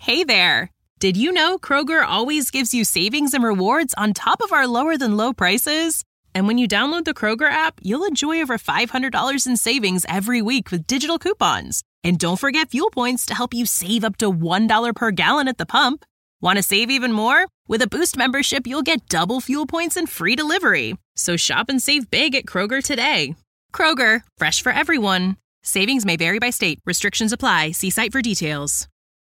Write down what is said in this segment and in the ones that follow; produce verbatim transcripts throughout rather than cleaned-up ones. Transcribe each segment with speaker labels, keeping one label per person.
Speaker 1: Hey there! Did you know Kroger always gives you savings and rewards on top of our lower-than-low prices? And when you download the Kroger app, you'll enjoy over five hundred dollars in savings every week with digital coupons. And don't forget fuel points to help you save up to one dollar per gallon at the pump. Want to save even more? With a Boost membership, you'll get double fuel points and free delivery. So shop and save big at Kroger today. Kroger, fresh for everyone. Savings may vary by state. Restrictions apply. See site for details.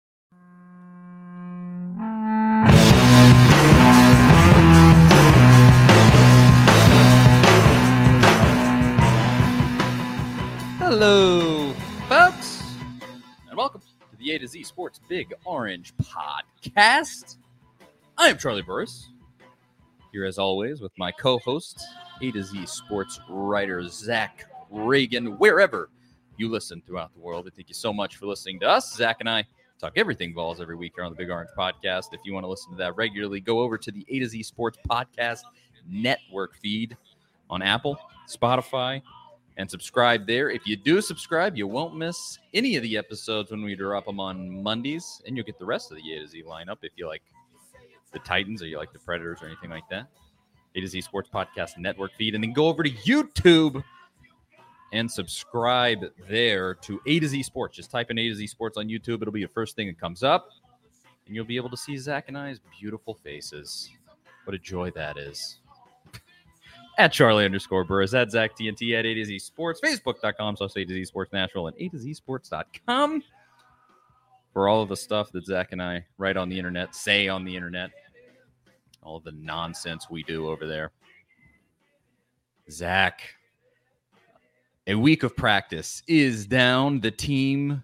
Speaker 2: Hello, folks, and welcome to the A to Z Sports Big Orange Podcast. I am Charlie Burris, here as always with my co-host, A to Z Sports writer Zach Reagan, wherever you listen throughout the world. And thank you so much for listening to us. Zach and I talk everything balls every week here on the Big Orange Podcast. If you want to listen to that regularly, go over to the A to Z Sports Podcast Network feed on Apple, Spotify, and subscribe there. If you do subscribe, you won't miss any of the episodes when we drop them on Mondays, and you'll get the rest of the A to Z lineup if you like the Titans or you like the Predators or anything like that. A to Z Sports Podcast Network feed, and then go over to YouTube and subscribe there to A to Z Sports. Just type in A to Z Sports on YouTube. It'll be the first thing that comes up, and you'll be able to see Zach and I's beautiful faces. What a joy that is. At Charlie underscore Burris, at Zach T N T, at A to Z Sports, Facebook.com slash A to Z Sports Nashville, and A to Z Sports dot com for all of the stuff that Zach and I write on the internet, say on the internet, all of the nonsense we do over there. Zach, a week of practice is down. The team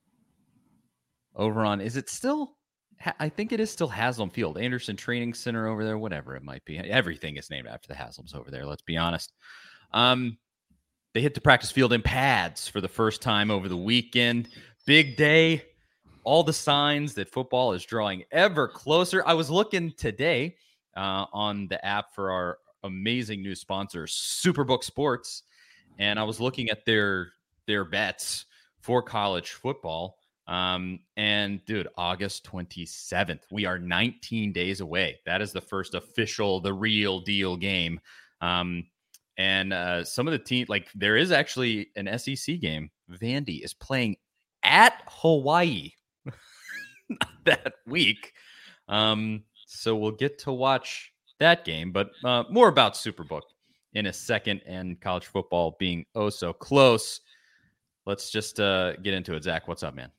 Speaker 2: over on, is it still? I think it is still Haslam Field, Anderson Training Center over there, whatever it might be. Everything is named after the Haslams over there, let's be honest. Um, they hit the practice field in pads for the first time over the weekend. Big day. All the signs that football is drawing ever closer. I was looking today uh, on the app for our amazing new sponsor, Superbook Sports, and I was looking at their their bets for college football. Um, and dude, August twenty-seventh, we are nineteen days away. That is the first official, the real deal game. Um, and, uh, some of the team, like there is actually an S E C game. Vandy is playing at Hawaii that week. Um, so we'll get to watch that game, but, uh, more about Superbook in a second, and college football being oh so close. Let's just, uh, get into it. Zach, what's up, man?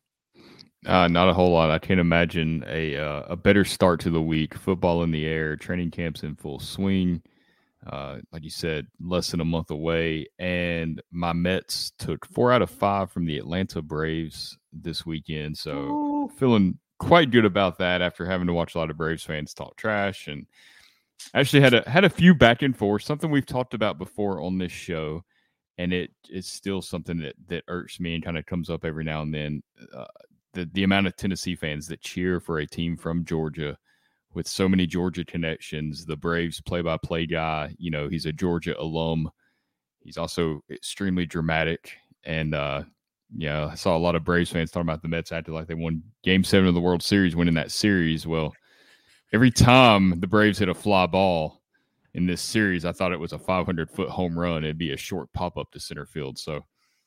Speaker 3: Uh, not a whole lot. I can't imagine a uh, a better start to the week. Football in the air, training camps in full swing. Uh, like you said, less than a month away. And my Mets took four out of five from the Atlanta Braves this weekend. So Ooh. feeling quite good about that after having to watch a lot of Braves fans talk trash. And actually had a had a few back and forth, something we've talked about before on this show. And it it's still something that, that irks me and kind of comes up every now and then. Uh, The, the amount of Tennessee fans that cheer for a team from Georgia with so many Georgia connections. The Braves play-by-play guy, you know, he's a Georgia alum. He's also extremely dramatic. And, uh, you know, I saw a lot of Braves fans talking about the Mets acting like they won Game seven of the World Series, winning that series. Well, every time the Braves hit a fly ball in this series, I thought it was a five hundred foot home run. It'd be a short pop-up to center field. So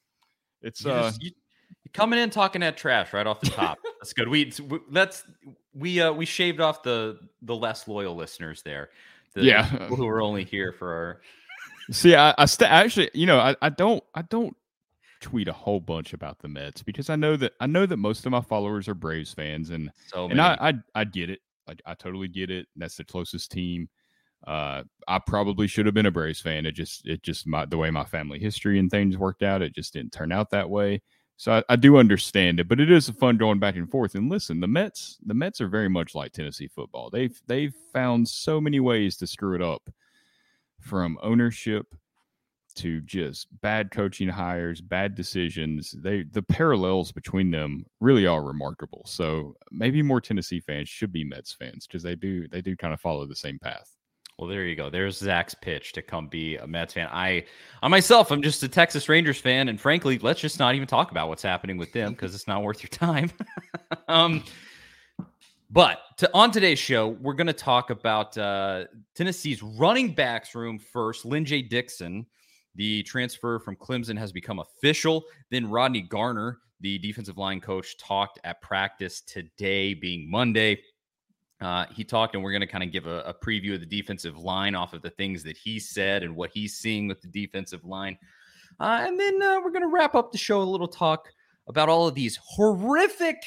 Speaker 3: it's
Speaker 2: you
Speaker 3: uh.
Speaker 2: Just, you- Coming in talking that trash right off the top. That's good. We that's we uh we shaved off the the less loyal listeners there. The
Speaker 3: yeah,
Speaker 2: people who are only here for our.
Speaker 3: See, I, I st- actually, you know, I, I don't I don't tweet a whole bunch about the Mets because I know that I know that most of my followers are Braves fans, and
Speaker 2: so
Speaker 3: and I, I I get it. I, I totally get it. That's the closest team. Uh, I probably should have been a Braves fan. It just it just my the way my family history and things worked out. It just didn't turn out that way. So I, I do understand it, but it is fun going back and forth. And listen, the Mets, the Mets are very much like Tennessee football. They've they've found so many ways to screw it up, from ownership to just bad coaching hires, bad decisions. They the parallels between them really are remarkable. So maybe more Tennessee fans should be Mets fans because they do they do kind of follow the same path.
Speaker 2: Well, there you go. There's Zach's pitch to come be a Mets fan. I, I myself, I'm just a Texas Rangers fan, and frankly, let's just not even talk about what's happening with them because it's not worth your time. um, But to, on today's show, we're going to talk about uh, Tennessee's running backs room first. Lyn-J Dixon, the transfer from Clemson, has become official. Then Rodney Garner, the defensive line coach, talked at practice today, being Monday. Uh, he talked, and we're going to kind of give a, a preview of the defensive line off of the things that he said and what he's seeing with the defensive line. Uh, and then uh, we're going to wrap up the show with a little talk about all of these horrific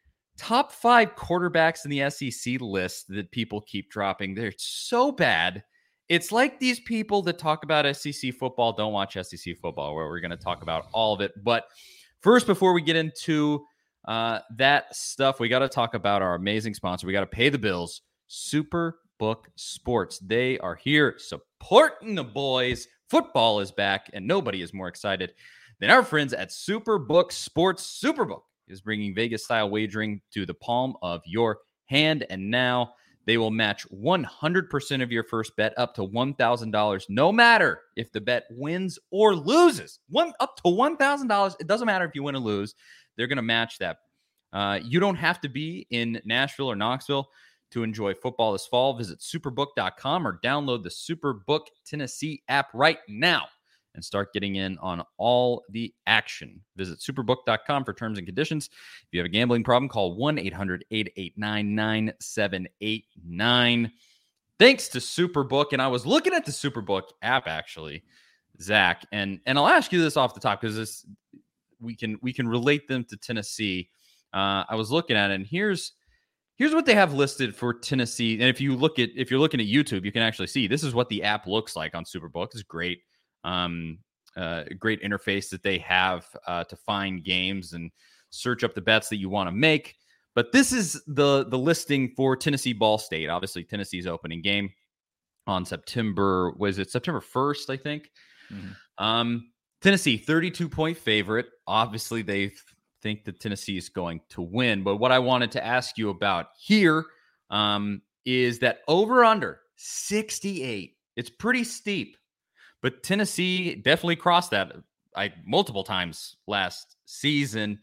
Speaker 2: top five quarterbacks in the S E C list that people keep dropping. They're so bad. It's like these people that talk about S E C football don't watch S E C football, where we're going to talk about all of it. But first, before we get into uh, that stuff, we got to talk about our amazing sponsor. We got to pay the bills. Superbook Sports. They are here supporting the boys. Football is back, and nobody is more excited than our friends at Superbook Sports. Superbook is bringing Vegas-style wagering to the palm of your hand, and now they will match one hundred percent of your first bet up to one thousand dollars, no matter if the bet wins or loses. One up to one thousand dollars. It doesn't matter if you win or lose. They're going to match that. Uh, you don't have to be in Nashville or Knoxville to enjoy football this fall. Visit superbook dot com or download the Superbook Tennessee app right now and start getting in on all the action. Visit superbook dot com for terms and conditions. If you have a gambling problem, call one eight hundred eight eight nine nine seven eight nine. Thanks to Superbook. And I was looking at the Superbook app, actually, Zach, and, and I'll ask you this off the top because this we can we can relate them to Tennessee. Uh, I was looking at it, and here's here's what they have listed for Tennessee. And if you look at if you're looking at YouTube, you can actually see this is what the app looks like on Superbook. It's great. Um, uh, great interface that they have uh, to find games and search up the bets that you want to make. But this is the the listing for Tennessee Ball State. Obviously, Tennessee's opening game on September, was it September first, I think? Mm-hmm. Um, Tennessee, thirty-two point favorite. Obviously, they think that Tennessee is going to win. But what I wanted to ask you about here um, is that over-under sixty-eight. It's pretty steep. But Tennessee definitely crossed that I, multiple times last season.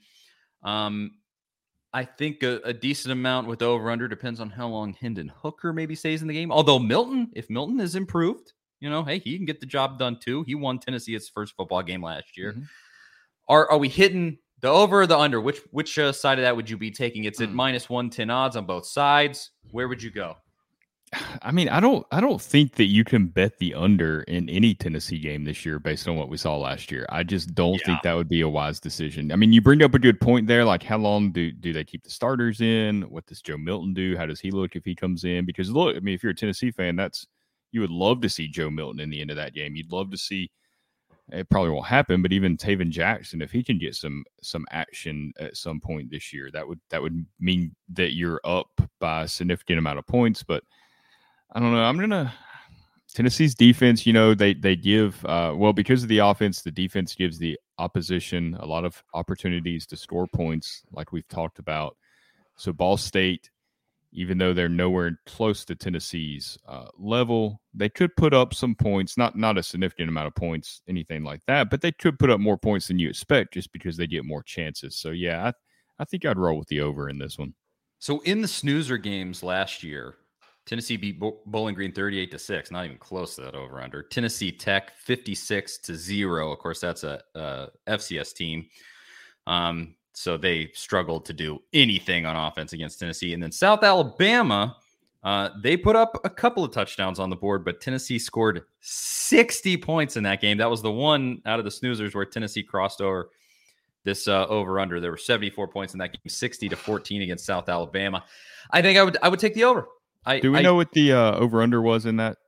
Speaker 2: Um, I think a, a decent amount with over-under depends on how long Hendon Hooker maybe stays in the game. Although Milton, if Milton is improved, you know, hey, he can get the job done too. He won Tennessee its first football game last year. Mm-hmm. Are are we hitting the over or the under? Which which uh, side of that would you be taking? It's at mm. minus one ten odds on both sides. Where would you go?
Speaker 3: I mean, I don't I don't think that you can bet the under in any Tennessee game this year based on what we saw last year. I just don't yeah. think that would be a wise decision. I mean, you bring up a good point there. Like, how long do, do they keep the starters in? What does Joe Milton do? How does he look if he comes in? Because, look, I mean, if you're a Tennessee fan, that's you would love to see Joe Milton in the end of that game. You'd love to see – it probably won't happen, but even Taven Jackson, if he can get some some action at some point this year, that would that would mean that you're up by a significant amount of points. But – I don't know. I'm going to – Tennessee's defense, you know, they they give uh, – well, because of the offense, the defense gives the opposition a lot of opportunities to score points like we've talked about. So Ball State, even though they're nowhere close to Tennessee's uh, level, they could put up some points, not not a significant amount of points, anything like that, but they could put up more points than you expect just because they get more chances. So, yeah, I, I think I'd roll with the over in this one.
Speaker 2: So in the snoozer games last year, Tennessee beat Bo- Bowling Green thirty-eight to six, not even close to that over under. Tennessee Tech fifty-six to zero. Of course, that's a, a F C S team. Um, so they struggled to do anything on offense against Tennessee. And then South Alabama, uh, they put up a couple of touchdowns on the board, but Tennessee scored sixty points in that game. That was the one out of the snoozers where Tennessee crossed over this uh, over under. There were seventy-four points in that game, sixty to fourteen against South Alabama. I think I would I would take the over. I,
Speaker 3: Do we
Speaker 2: I,
Speaker 3: know what the uh, over-under was in that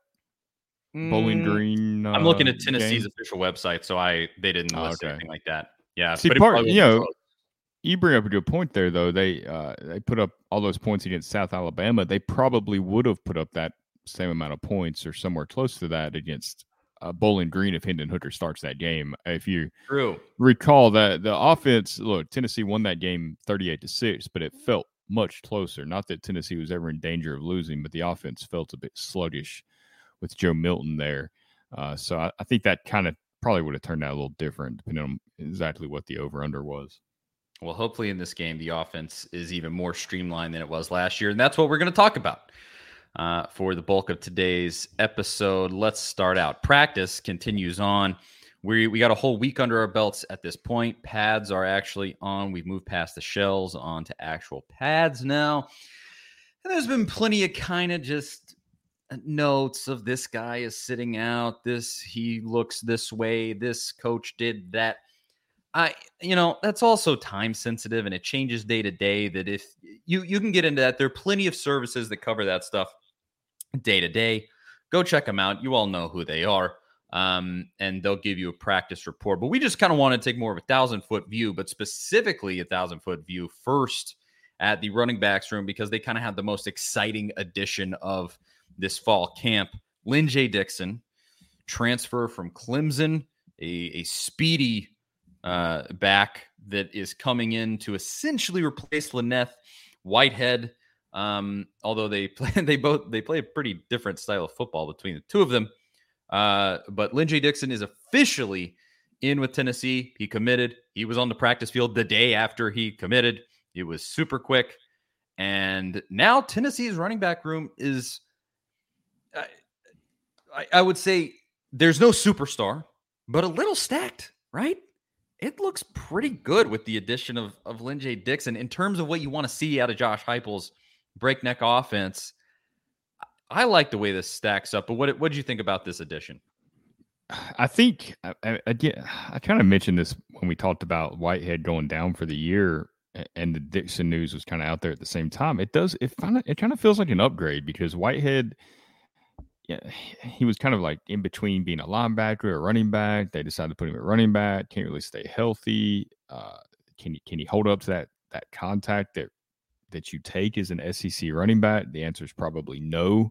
Speaker 3: Bowling Green? Uh,
Speaker 2: I'm looking at Tennessee's
Speaker 3: game?
Speaker 2: official website, so I they didn't list oh, okay. anything like that. Yeah,
Speaker 3: See,
Speaker 2: but
Speaker 3: part, you know, you bring up a good point there, though. They uh, they put up all those points against South Alabama. They probably would have put up that same amount of points or somewhere close to that against uh, Bowling Green if Hendon Hooker starts that game. If you
Speaker 2: True.
Speaker 3: recall that the offense, look, Tennessee won that game thirty-eight to six, but it felt much closer. Not that Tennessee was ever in danger of losing, but the offense felt a bit sluggish with Joe Milton there. Uh, so I, I think that kind of probably would have turned out a little different depending on exactly what the over-under was.
Speaker 2: Well, hopefully in this game, the offense is even more streamlined than it was last year. And that's what we're going to talk about uh, for the bulk of today's episode. Let's start out. Practice continues on. We, we got a whole week under our belts at this point. Pads are actually on. We've moved past the shells onto actual pads now. And there's been plenty of kind of just notes of this guy is sitting out. This, he looks this way. This coach did that. I, you know, that's also time sensitive and it changes day to day. That if you, you can get into that, there are plenty of services that cover that stuff day to day. Go check them out. You all know who they are. Um, and they'll give you a practice report. But we just kind of want to take more of a thousand foot view, but specifically a thousand foot view first at the running backs room, because they kind of had the most exciting addition of this fall camp. Lyn-J Dixon, transfer from Clemson, a, a speedy uh, back that is coming in to essentially replace Lyneth Whitehead. Um, although they play, they both they play a pretty different style of football between the two of them. Uh, but Lyn-J Dixon is officially in with Tennessee. He committed. He was on the practice field the day after he committed. It was super quick. And now Tennessee's running back room is, I, I, I would say there's no superstar, but a little stacked, right? It looks pretty good with the addition of, of Lyn-J Dixon in terms of what you want to see out of Josh Heupel's breakneck offense. I like the way this stacks up, but what what did you think about this addition?
Speaker 3: I think I, again, I kind of mentioned this when we talked about Whitehead going down for the year, and the Dixon news was kind of out there at the same time. It does it kind of it kind of feels like an upgrade, because Whitehead, yeah, he was kind of like in between being a linebacker or a running back. They decided to put him at running back. Can't really stay healthy. Uh, can he can he hold up to that that contact that that you take as an S E C running back? The answer is probably no.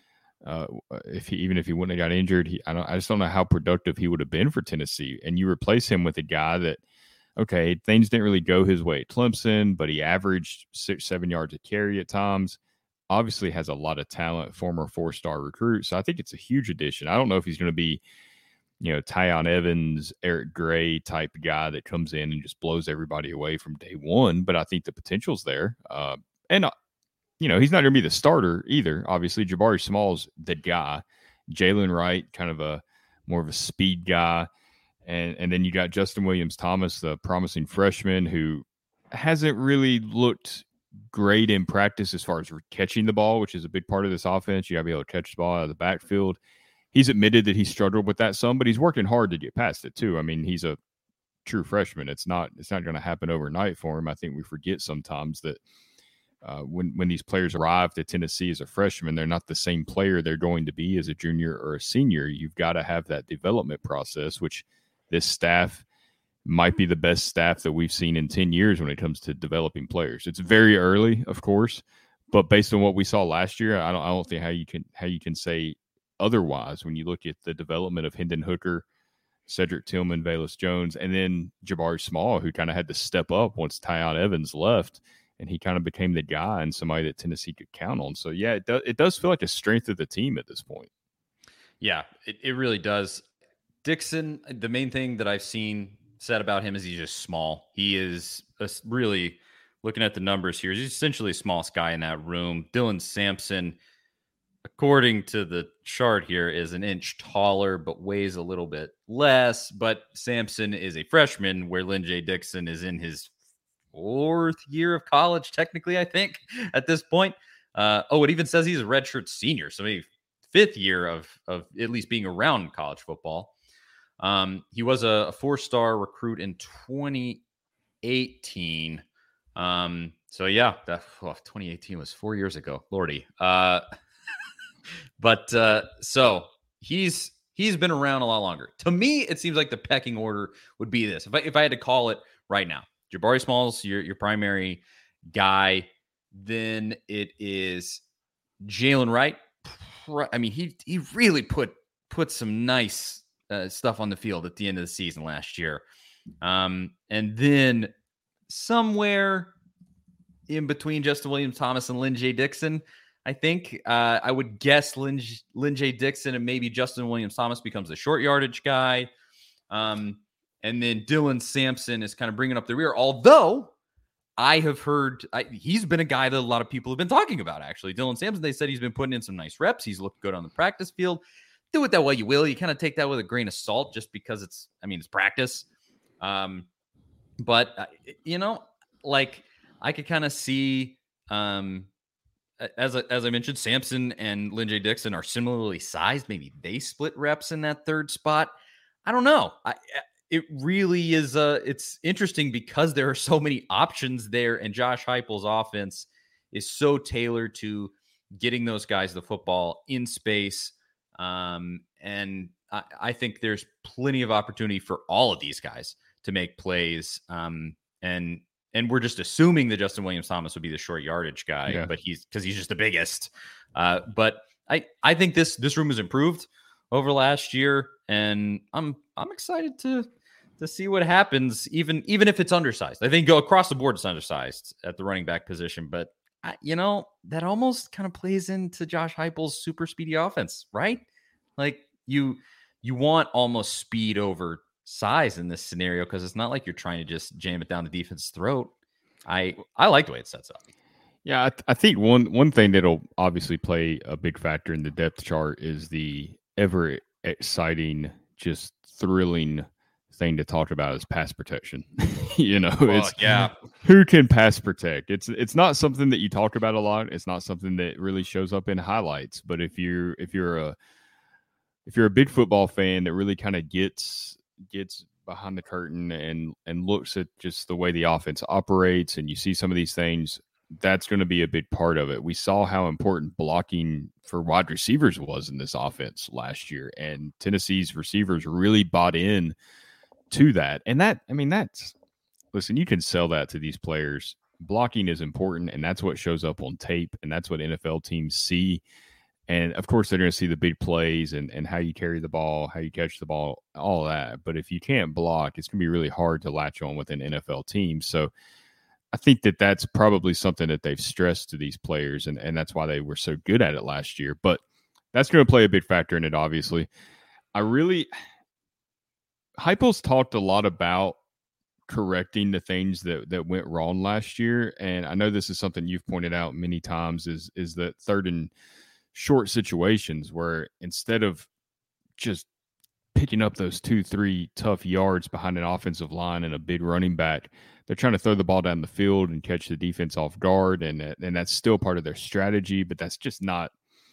Speaker 3: Uh, if he, even if he wouldn't have got injured, he, I don't, I just don't know how productive he would have been for Tennessee. And you replace him with a guy that, okay, things didn't really go his way at Clemson, but he averaged six, seven yards a carry at times. Obviously has a lot of talent, former four-star recruit. So I think it's a huge addition. I don't know if he's going to be, you know, Tyon Evans, Eric Gray type guy that comes in and just blows everybody away from day one, but I think the potential's there. Uh, and, uh, you know, he's not going to be the starter either. Obviously, Jabari Small's the guy. Jalen Wright, kind of a more of a speed guy. And, and then you got Justin Williams-Thomas, the promising freshman who hasn't really looked great in practice as far as catching the ball, which is a big part of this offense. You got to be able to catch the ball out of the backfield. He's admitted that he struggled with that some, but he's working hard to get past it too. I mean, he's a true freshman. It's not it's not going to happen overnight for him. I think we forget sometimes that uh, when when these players arrived at Tennessee as a freshman, they're not the same player they're going to be as a junior or a senior. You've got to have that development process, which this staff might be the best staff that we've seen in ten years when it comes to developing players. It's very early, of course, but based on what we saw last year, I don't I don't think how you can how you can say otherwise when you look at the development of Hendon Hooker, Cedric Tillman, Velus Jones, and then Jabari Small, who kind of had to step up once Tyon Evans left, and he kind of became the guy and somebody that Tennessee could count on. So, yeah, it, do, it does feel like a strength of the team at this point.
Speaker 2: Yeah, it, it really does. Dixon, the main thing that I've seen said about him is he's just small. He is a, really, looking at the numbers here, he's essentially the smallest guy in that room. Dylan Sampson, according to the chart here, is an inch taller, but weighs a little bit less. But Sampson is a freshman, where Lyn-J Dixon is in his fourth year of college, technically, I think, at this point. Uh, oh, it even says he's a redshirt senior, so maybe fifth year of, of at least being around college football. Um, he was a, a four-star recruit in twenty eighteen. Um, so, yeah, that, oh, twenty eighteen was four years ago. Lordy. Uh But uh, so he's he's been around a lot longer. To me, it seems like the pecking order would be this. If I if I had to call it right now, Jabari Small's your your primary guy. Then it is Jalen Wright. I mean, he he really put put some nice uh, stuff on the field at the end of the season last year. Um, and then somewhere in between Justin Williams-Thomas and Lyn-J Dixon, I think uh, I would guess Lyn- Lyn-J Dixon and maybe Justin Williams-Thomas becomes the short yardage guy. Um, And then Dylan Sampson is kind of bringing up the rear. Although I have heard I, he's been a guy that a lot of people have been talking about, actually. Dylan Sampson, they said he's been putting in some nice reps. He's looked good on the practice field. Do it that way you will. You kind of take that with a grain of salt just because it's, I mean, it's practice. Um, but, uh, you know, like I could kind of see, um, as, I, as I mentioned, Sampson and Lynn J. Dixon are similarly sized. Maybe they split reps in that third spot. I don't know. I, it really is, uh, it's interesting because there are so many options there, and Josh Heupel's offense is so tailored to getting those guys the football in space. Um, and I, I think there's plenty of opportunity for all of these guys to make plays. Um, and, and we're just assuming that Justin Williams-Thomas would be the short yardage guy, yeah. but he's, cause he's just the biggest. Uh, but I, I think this, this room has improved over last year, and I'm, I'm excited to, to see what happens. Even, even if it's undersized, I think go across the board, it's undersized at the running back position, but I, you know, that almost kind of plays into Josh Heupel's super speedy offense, right? Like you, you want almost speed over size in this scenario because it's not like you're trying to just jam it down the defense's throat. I, I like the way it sets up.
Speaker 3: Yeah, I, th- I think one one thing that'll obviously play a big factor in the depth chart is the ever exciting, just thrilling thing to talk about is pass protection. you know,
Speaker 2: well,
Speaker 3: it's
Speaker 2: yeah.
Speaker 3: Who can pass protect? It's it's not something that you talk about a lot. It's not something that really shows up in highlights. But if you're if you're a if you're a big football fan that really kind of gets gets behind the curtain and and looks at just the way the offense operates, and you see some of these things, that's going to be a big part of it. We saw how important blocking for wide receivers was in this offense last year, and Tennessee's receivers really bought in to that. And that, I mean, that's, listen, you can sell that to these players. Blocking is important, and that's what shows up on tape, and that's what N F L teams see. And, of course, they're going to see the big plays and, and how you carry the ball, how you catch the ball, all that. But if you can't block, it's going to be really hard to latch on with an N F L team. So I think that that's probably something that they've stressed to these players, and, and that's why they were so good at it last year. But that's going to play a big factor in it, obviously. I really – Heupel's talked a lot about correcting the things that, that went wrong last year, and I know this is something you've pointed out many times, is, is that third and short situations where instead of just picking up those two, three tough yards behind an offensive line and a big running back, they're trying to throw the ball down the field and catch the defense off guard. And, and that's still part of their strategy, but that's just not,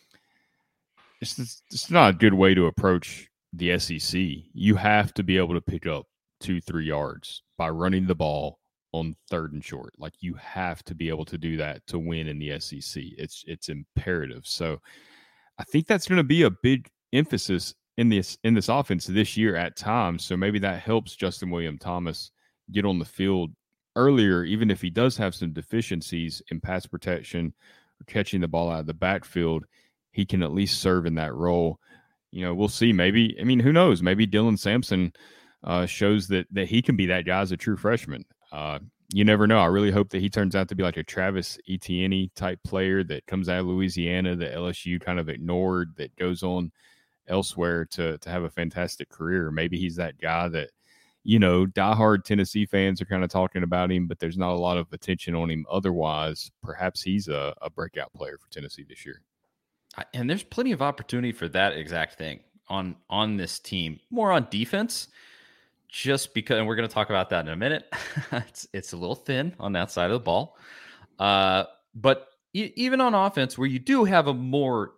Speaker 3: it's just, it's not a good way to approach the S E C. You have to be able to pick up two, three yards by running the ball on third and short. Like, you have to be able to do that to win in the S E C. It's, it's imperative. So I think that's going to be a big emphasis in this, in this offense this year at times. So maybe that helps Justin Williams-Thomas get on the field earlier, even if he does have some deficiencies in pass protection or catching the ball out of the backfield, he can at least serve in that role. You know, we'll see. Maybe, I mean, who knows? Maybe Dylan Sampson uh, shows that that he can be that guy as a true freshman. Uh, you never know. I really hope that he turns out to be like a Travis Etienne type player that comes out of Louisiana that L S U kind of ignored, that goes on elsewhere to to have a fantastic career. Maybe he's that guy that, you know, diehard Tennessee fans are kind of talking about him, but there's not a lot of attention on him otherwise. Perhaps he's a, a breakout player for Tennessee this year.
Speaker 2: And there's plenty of opportunity for that exact thing on, on this team, more on defense, just because, and we're going to talk about that in a minute. it's, it's a little thin on that side of the ball. Uh, but e- even on offense, where you do have a more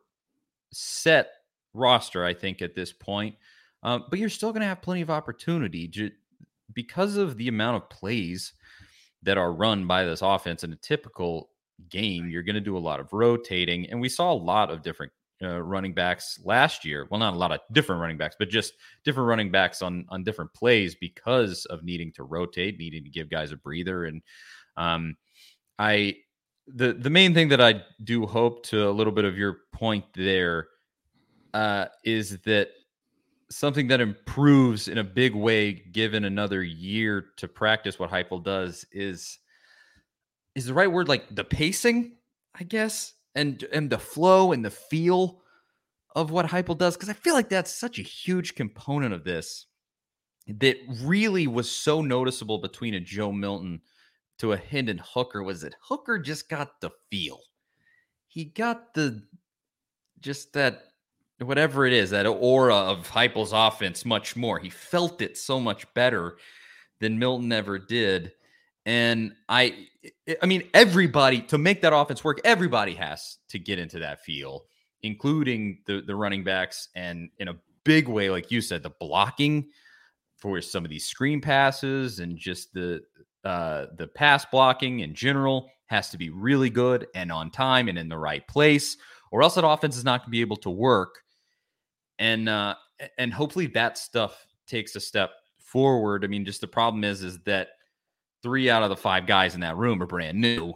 Speaker 2: set roster, I think, at this point, Um, but you're still going to have plenty of opportunity j- because of the amount of plays that are run by this offense in a typical game. You're going to do a lot of rotating, and we saw a lot of different uh, running backs last year. Well, not a lot of different running backs, but just different running backs on on different plays because of needing to rotate, needing to give guys a breather. And um, I the the main thing that I do hope, to a little bit of your point there, uh, is that something that improves in a big way, given another year to practice what Heupel does, is is the right word, like the pacing, I guess, and and the flow and the feel of what Heupel does, because I feel like that's such a huge component of this. that really was so noticeable between a Joe Milton to a Hendon Hooker was that Hooker just got the feel. He got the, just that, whatever it is, that aura of Heupel's offense much more. He felt it so much better than Milton ever did. And I, I mean, everybody, to make that offense work, everybody has to get into that feel, including the, the running backs. And in a big way, like you said, the blocking for some of these screen passes and just the, uh, the pass blocking in general has to be really good and on time and in the right place, or else that offense is not going to be able to work. And, uh, and hopefully that stuff takes a step forward. I mean, just the problem is, is that three out of the five guys in that room are brand new.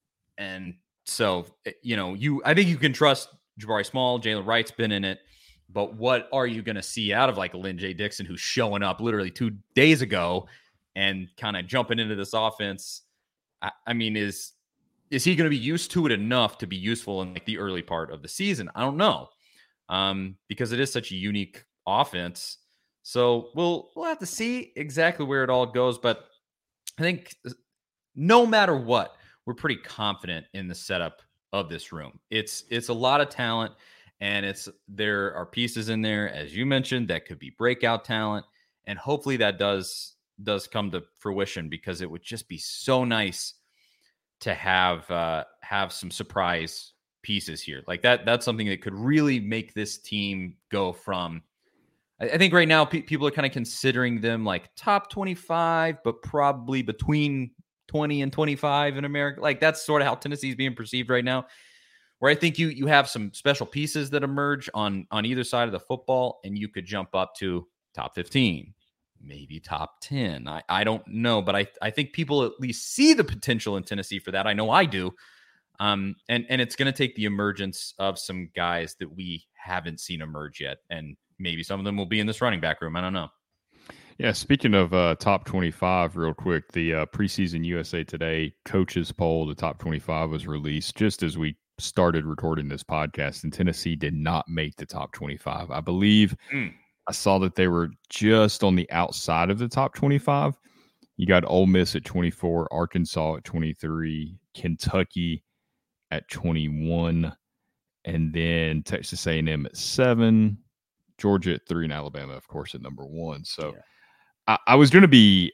Speaker 2: And so, you know, you, I think you can trust Jabari Small. Jalen Wright's been in it, but what are you going to see out of like a Lynn J. Dixon who's showing up literally two days ago and kind of jumping into this offense? I, I mean, is, is he going to be used to it enough to be useful in like the early part of the season? I don't know. Um, because it is such a unique offense. So we'll, we'll have to see exactly where it all goes, but I think no matter what, we're pretty confident in the setup of this room. It's it's a lot of talent, and it's there are pieces in there, as you mentioned, that could be breakout talent, and hopefully that does does come to fruition, because it would just be so nice to have uh, have some surprise pieces here. Like that that's something that could really make this team go from, I think right now pe- people are kind of considering them like top twenty-five, but probably between twenty and twenty-five in America. Like that's sort of how Tennessee is being perceived right now, where I think you you have some special pieces that emerge on, on either side of the football, and you could jump up to top fifteen, maybe top ten. I, I don't know, but I, I think people at least see the potential in Tennessee for that. I know I do. Um, and, and it's going to take the emergence of some guys that we haven't seen emerge yet. And maybe some of them will be in this running back room. I don't know.
Speaker 3: Yeah, speaking of uh, top twenty-five, real quick, the uh, preseason U S A Today coaches poll, the top twenty-five was released just as we started recording this podcast, and Tennessee did not make the top twenty-five. I believe mm. I saw that they were just on the outside of the top twenty-five. You got Ole Miss at twenty-four, Arkansas at twenty-three, Kentucky at twenty-one, and then Texas A and M at seven, Georgia at three, and Alabama, of course, at number one. So yeah. I, I was going to be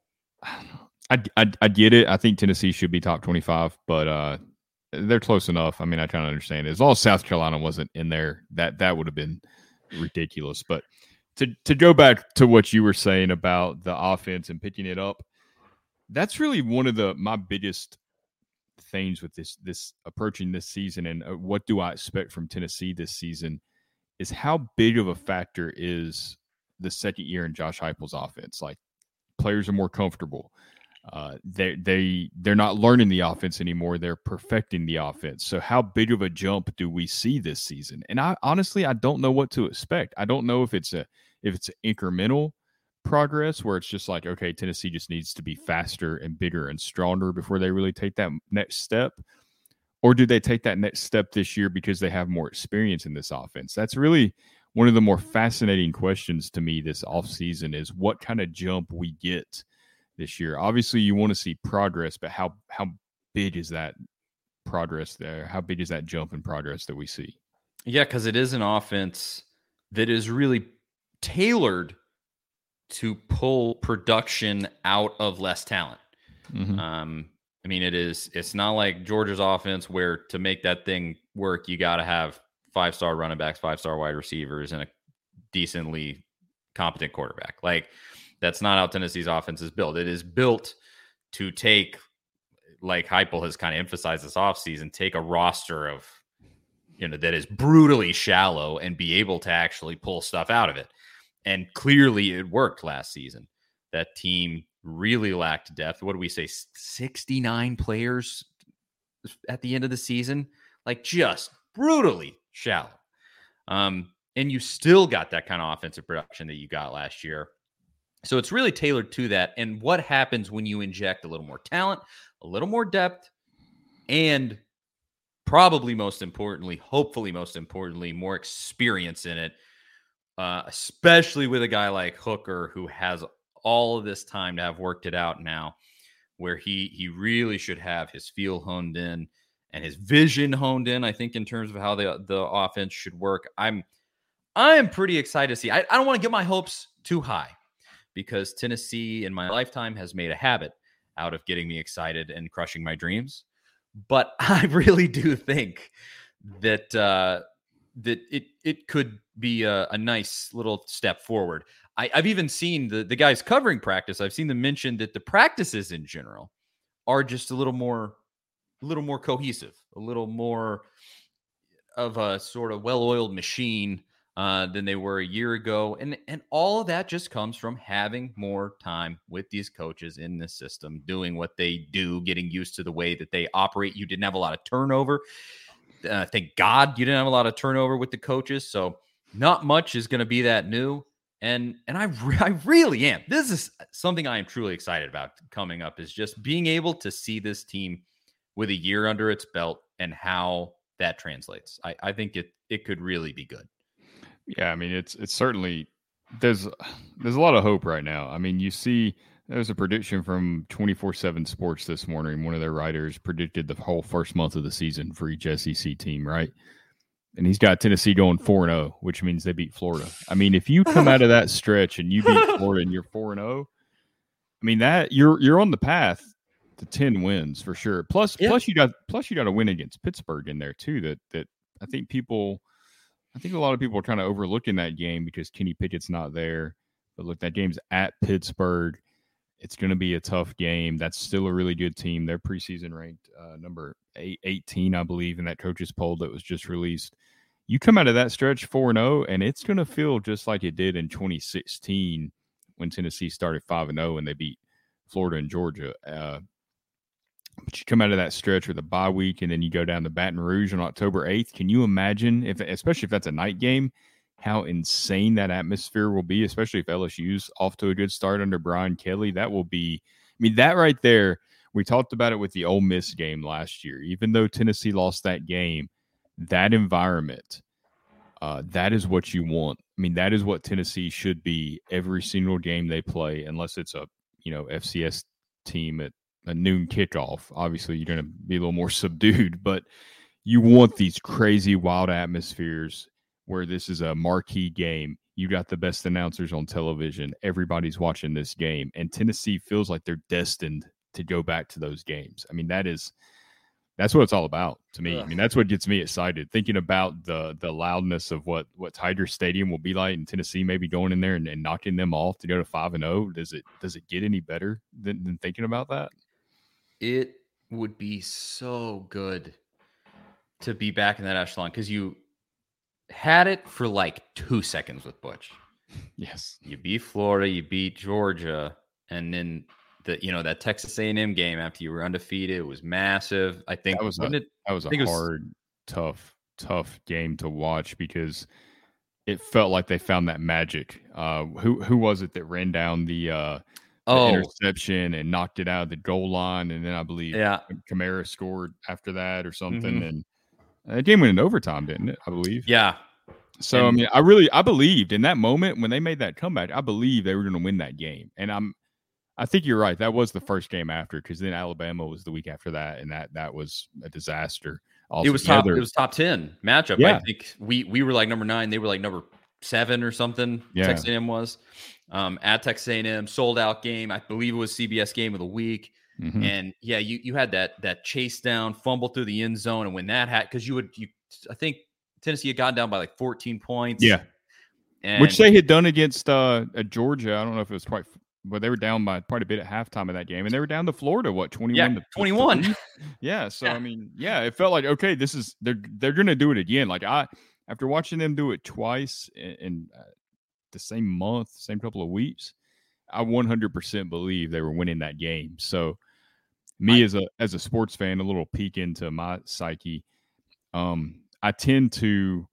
Speaker 3: I, I, I get it. I think Tennessee should be top twenty-five, but uh, they're close enough. I mean, I kind of understand it. As long as South Carolina wasn't in there, that that would have been ridiculous. But to to go back to what you were saying about the offense and picking it up, that's really one of the my biggest things with this this approaching this season, and what do I expect from Tennessee this season, is how big of a factor is the second year in Josh Heupel's offense. Like, players are more comfortable. Uh, they they they're not learning the offense anymore; they're perfecting the offense. So, how big of a jump do we see this season? And I honestly, I don't know what to expect. I don't know if it's a if it's an incremental progress where it's just like, okay, Tennessee just needs to be faster and bigger and stronger before they really take that next step, or do they take that next step this year because they have more experience in this offense? That's really one of the more fascinating questions to me this offseason, is what kind of jump we get this year. Obviously, you want to see progress, but how how big is that progress there? How big is that jump in progress that we see?
Speaker 2: Yeah, because it is an offense that is really tailored to pull production out of less talent. Mm-hmm. Um, I mean, it is, it's not like Georgia's offense where to make that thing work, you got to have five-star running backs, five-star wide receivers, and a decently competent quarterback. Like, that's not how Tennessee's offense is built. It is built to take, like Heupel has kind of emphasized this offseason, take a roster of, you know, that is brutally shallow and be able to actually pull stuff out of it. And clearly it worked last season. That team really lacked depth. What do we say? sixty-nine players at the end of the season? Like, just brutally shallow. Um, and you still got that kind of offensive production that you got last year. So it's really tailored to that. And what happens when you inject a little more talent, a little more depth, and probably most importantly, hopefully most importantly, more experience in it? uh, especially with a guy like Hooker who has all of this time to have worked it out now, where he he really should have his feel honed in and his vision honed in, I think, in terms of how the the offense should work. I'm I am pretty excited to see. I, I don't want to get my hopes too high because Tennessee in my lifetime has made a habit out of getting me excited and crushing my dreams. But I really do think that uh, that it it could be a, a nice little step forward. I, I've even seen the, the guys covering practice. I've seen them mention that the practices in general are just a little more, a little more cohesive, a little more of a sort of well-oiled machine uh, than they were a year ago. And, and all of that just comes from having more time with these coaches in the system, doing what they do, getting used to the way that they operate. You didn't have a lot of turnover. Uh, thank God you didn't have a lot of turnover with the coaches. So not much is going to be that new. And and I, re- I really am. This is something I am truly excited about coming up, is just being able to see this team with a year under its belt and how that translates. I, I think it it could really be good.
Speaker 3: Yeah, I mean, it's it's certainly there's there's a lot of hope right now. I mean, you see, there's a prediction from twenty-four seven Sports this morning. One of their writers predicted the whole first month of the season for each S E C team, right? And he's got Tennessee going four and oh, which means they beat Florida. I mean, if you come out of that stretch and you beat Florida and you're four and oh, I mean, that you're you're on the path to ten wins for sure. Plus, yeah. plus you got plus you got a win against Pittsburgh in there too. That that I think people, I think a lot of people are kind of overlooking that game because Kenny Pickett's not there. But look, that game's at Pittsburgh. It's going to be a tough game. That's still a really good team. They're preseason ranked uh, number eight, eighteen, I believe, in that coaches poll that was just released. You come out of that stretch four and oh, and it's going to feel just like it did in twenty sixteen when Tennessee started five and oh and they beat Florida and Georgia. Uh, but you come out of that stretch with a bye week, and then you go down to Baton Rouge on October eighth. Can you imagine, if, especially if that's a night game, how insane that atmosphere will be, especially if L S U's off to a good start under Brian Kelly? That will be, I mean, that right there, we talked about it with the Ole Miss game last year. Even though Tennessee lost that game, that environment, uh, that is what you want. I mean, that is what Tennessee should be every single game they play, unless it's a, you know, F C S team at a noon kickoff. Obviously, you're going to be a little more subdued, but you want these crazy, wild atmospheres where this is a marquee game. You got the best announcers on television. Everybody's watching this game, and Tennessee feels like they're destined to go back to those games. I mean, that is, that's what it's all about to me. Ugh. I mean, that's what gets me excited, thinking about the the loudness of what, what Tiger Stadium will be like in Tennessee, maybe going in there and, and knocking them off to go to five and oh. Does it, does it get any better than, than thinking about that?
Speaker 2: It would be so good to be back in that echelon, because you had it for like two seconds with Butch.
Speaker 3: Yes.
Speaker 2: You beat Florida, you beat Georgia, and then the, you know, that Texas A and M game after you were undefeated, it was massive. I think
Speaker 3: that was a,
Speaker 2: it,
Speaker 3: that was a hard, was, tough, tough game to watch because it felt like they found that magic. Uh, who who was it that ran down the, uh, the oh. interception and knocked it out of the goal line, and then I believe
Speaker 2: yeah.
Speaker 3: Kamara scored after that or something, mm-hmm. and that game went in overtime, didn't it? I believe.
Speaker 2: Yeah.
Speaker 3: So, and, I mean, I really, I believed in that moment when they made that comeback, I believed they were going to win that game. And I'm, I think you're right. That was the first game after, because then Alabama was the week after that, and that that was a disaster.
Speaker 2: Also, it was top. It was top ten matchup. Yeah. I think we we were like number nine. They were like number seven or something. Yeah. Texas A and M was um, at Texas A and M, sold out game. I believe it was C B S game of the week. Mm-hmm. And yeah, you you had that that chase down, fumble through the end zone, and when that had, because you would you I think Tennessee had gotten down by like fourteen points.
Speaker 3: Yeah, and, which they had done against uh, Georgia. I don't know if it was quite, but they were down by quite a bit at halftime of that game, and they were down to Florida. What twenty-one?
Speaker 2: Yeah, to twenty-one.
Speaker 3: Yeah. So yeah. I mean, yeah, it felt like okay, this is they're they're gonna do it again. Like I after watching them do it twice in, in uh, the same month, same couple of weeks, I one hundred percent believe they were winning that game. So me I, as a as a sports fan, a little peek into my psyche. Um, I tend to,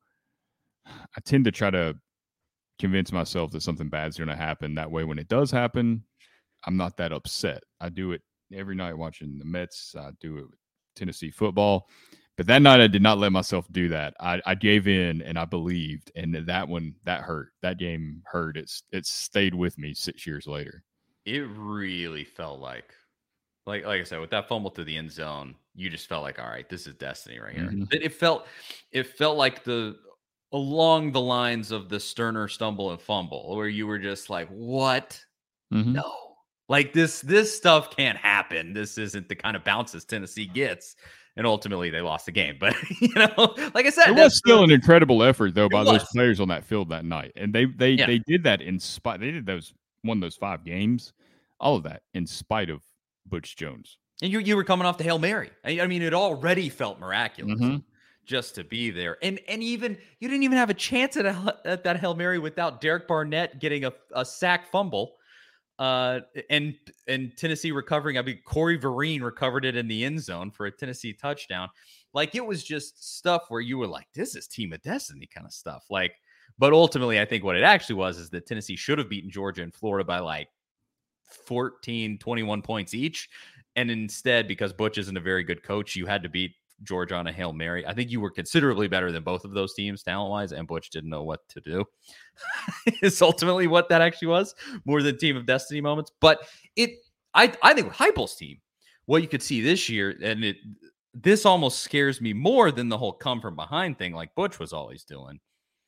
Speaker 3: I tend to try to convince myself that something bad is going to happen. That way, when it does happen, I'm not that upset. I do it every night watching the Mets. I do it with Tennessee football But that night I did not let myself do that. I, I gave in and I believed, and that one that hurt. That game hurt. It's it stayed with me six years later.
Speaker 2: It really felt like, like like I said, with that fumble to the end zone, you just felt like, all right, this is destiny right here.
Speaker 3: Mm-hmm.
Speaker 2: It, it felt it felt like the along the lines of the Sterner stumble and fumble, where you were just like, what?
Speaker 3: Mm-hmm.
Speaker 2: No. Like this, this stuff can't happen. This isn't the kind of bounces Tennessee gets. And ultimately they lost the game. But, you know, like I said,
Speaker 3: it was still the, an incredible effort, though, by
Speaker 2: was.
Speaker 3: those players on that field that night. And they they,
Speaker 2: yeah.
Speaker 3: they did that in spite. They did those won those five games, all of that in spite of Butch Jones.
Speaker 2: And you you were coming off the Hail Mary. I, I mean, it already felt miraculous
Speaker 3: mm-hmm.
Speaker 2: just to be there. And and even you didn't even have a chance at, a, at that Hail Mary without Derek Barnett getting a, a sack fumble. Uh, and and Tennessee recovering. I mean, Corey Vereen recovered it in the end zone for a Tennessee touchdown. Like, it was just stuff where you were like, this is team of destiny kind of stuff. Like, but ultimately, I think what it actually was is that Tennessee should have beaten Georgia and Florida by like fourteen, twenty-one points each. And instead, because Butch isn't a very good coach, you had to beat Georgia on a Hail Mary. I think you were considerably better than both of those teams talent-wise, and Butch didn't know what to do. It's ultimately what that actually was, more than team of destiny moments. But it, I, I think with Heupel's team, what you could see this year, and it, this almost scares me more than the whole come from behind thing like Butch was always doing.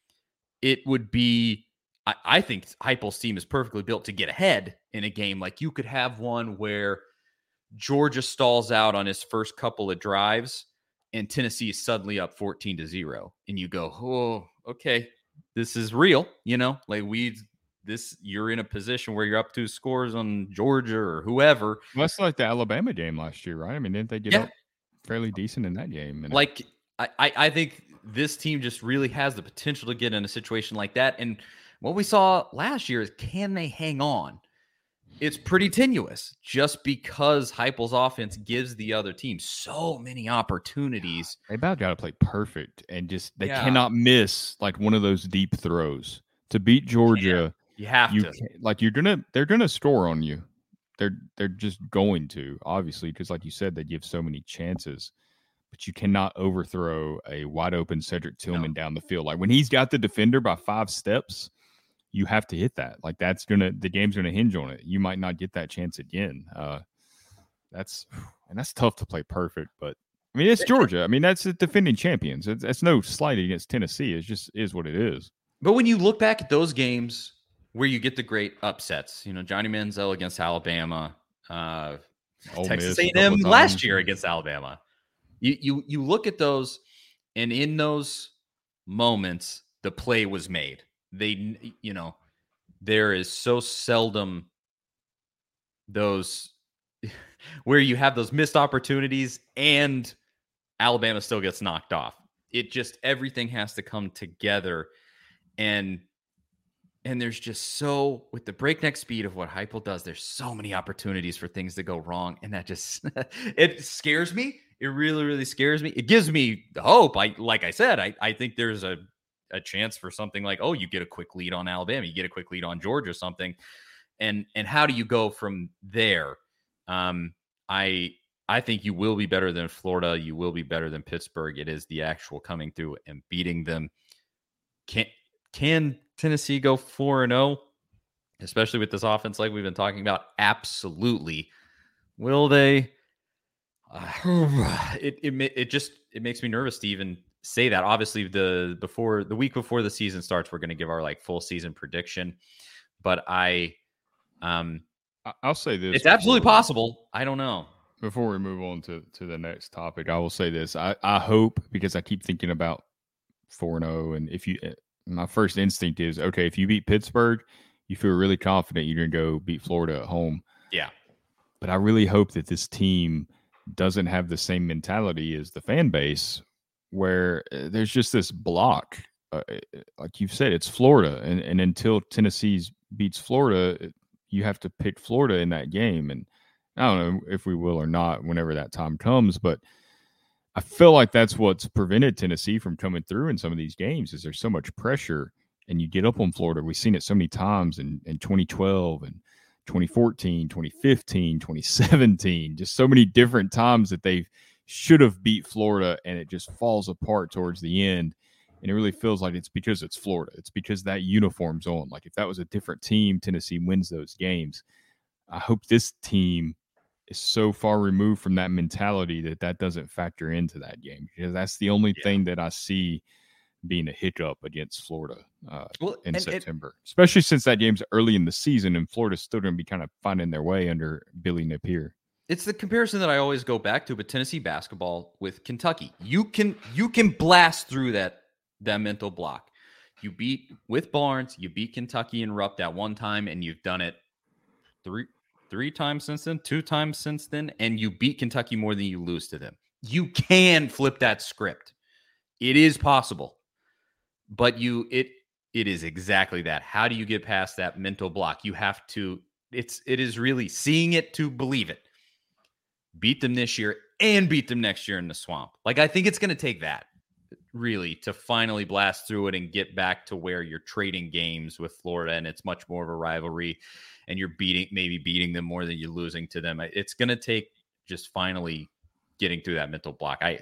Speaker 2: It would be, I, I think Heupel's team is perfectly built to get ahead in a game. Like, you could have one where Georgia stalls out on his first couple of drives, and Tennessee is suddenly up fourteen to zero. And you go, oh, okay, this is real. You know, like we, this, you're in a position where you're up two scores on Georgia or whoever.
Speaker 3: Well, that's like the Alabama game last year, right? I mean, didn't they get
Speaker 2: yeah.
Speaker 3: up fairly decent in that game? And
Speaker 2: like, I, I think this team just really has the potential to get in a situation like that. And what we saw last year is, can they hang on? It's pretty tenuous just because Heupel's offense gives the other team so many opportunities.
Speaker 3: They about got to play perfect, and just they
Speaker 2: yeah.
Speaker 3: cannot miss like one of those deep throws to beat Georgia.
Speaker 2: You have
Speaker 3: you
Speaker 2: to
Speaker 3: like you're gonna they're gonna score on you. They're they're just going to, obviously, because like you said, they give so many chances. But you cannot overthrow a wide open Cedric Tillman no. down the field. Like, when he's got the defender by five steps, you have to hit that. Like, that's gonna the game's gonna hinge on it. You might not get that chance again. Uh, that's and that's tough to play perfect. But I mean, it's Georgia. I mean, that's the defending champions. It's, it's no slight against Tennessee. It just is what it is.
Speaker 2: But when you look back at those games where you get the great upsets, you know, Johnny Manziel against Alabama, uh, Texas A and M last year against Alabama. You you you look at those, and in those moments, the play was made. They, you know, there is so seldom those where you have those missed opportunities and Alabama still gets knocked off. It just, everything has to come together. And, and there's just so, with the breakneck speed of what Heupel does, there's so many opportunities for things to go wrong. And that just, it scares me. It really, really scares me. It gives me hope. I, like I said, I, I think there's a, a chance for something like, oh, you get a quick lead on Alabama, you get a quick lead on Georgia or something. And, and how do you go from there? Um, I, I think you will be better than Florida. You will be better than Pittsburgh. It is the actual coming through and beating them. Can, can Tennessee go four and oh, especially with this offense like we've been talking about? Absolutely. Will they? Uh, it, it, it just, it makes me nervous to even say that. Obviously, the before the week before the season starts, we're going to give our like full season prediction. But I, um,
Speaker 3: I'll say this:
Speaker 2: it's absolutely possible. I don't know.
Speaker 3: Before we move on to, to the next topic, I will say this: I, I hope, because I keep thinking about four and zero, and if you, my first instinct is, okay, if you beat Pittsburgh, you feel really confident you're going to go beat Florida at home.
Speaker 2: Yeah,
Speaker 3: but I really hope that this team doesn't have the same mentality as the fan base, where there's just this block. Uh, like you've said, it's Florida. And, and until Tennessee beats Florida, you have to pick Florida in that game. And I don't know if we will or not whenever that time comes, but I feel like that's what's prevented Tennessee from coming through in some of these games, is there's so much pressure and you get up on Florida. We've seen it so many times in, in twenty twelve and twenty fourteen, twenty fifteen, twenty seventeen, just so many different times that they've should have beat Florida, and it just falls apart towards the end. And it really feels like it's because it's Florida. It's because that uniform's on. Like if that was a different team, Tennessee wins those games. I hope this team is so far removed from that mentality that that doesn't factor into that game, because that's the only yeah. thing that I see being a hiccup against Florida uh,
Speaker 2: well,
Speaker 3: in
Speaker 2: and,
Speaker 3: September, and, especially since that game's early in the season and Florida's still going to be kind of finding their way under Billy Napier.
Speaker 2: It's the comparison that I always go back to, but Tennessee basketball with Kentucky. You can you can blast through that that mental block. You beat with Barnes, you beat Kentucky and Rupp that one time, and you've done it three three times since then, two times since then, and you beat Kentucky more than you lose to them. You can flip that script. It is possible. But you it it is exactly that. How do you get past that mental block? You have to it's it is really seeing it to believe it. Beat them this year and beat them next year in the swamp. Like I think it's going to take that. Really, to finally blast through it and get back to where you're trading games with Florida and it's much more of a rivalry and you're beating, maybe beating them more than you're losing to them. It's going to take just finally getting through that mental block. I,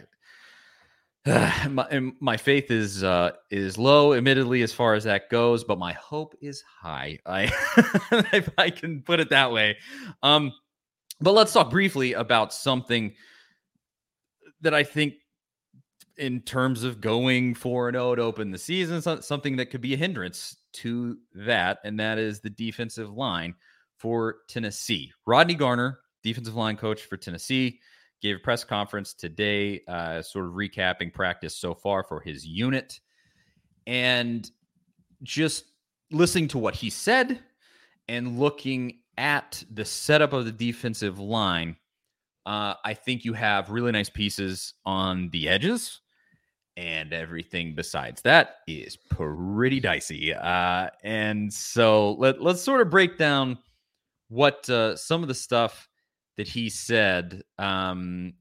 Speaker 2: uh, my, my faith is, uh, is low, admittedly, as far as that goes, but my hope is high. I, if I can put it that way. Um, but let's talk briefly about something that I think, in terms of going four and oh to open the season, something that could be a hindrance to that, and that is the defensive line for Tennessee. Rodney Garner, defensive line coach for Tennessee, gave a press conference today, uh, sort of recapping practice so far for his unit. And just listening to what he said and looking at the setup of the defensive line, uh, I think you have really nice pieces on the edges. And everything besides that is pretty dicey. Uh, and so let, let's sort of break down what uh, some of the stuff that he said. Um,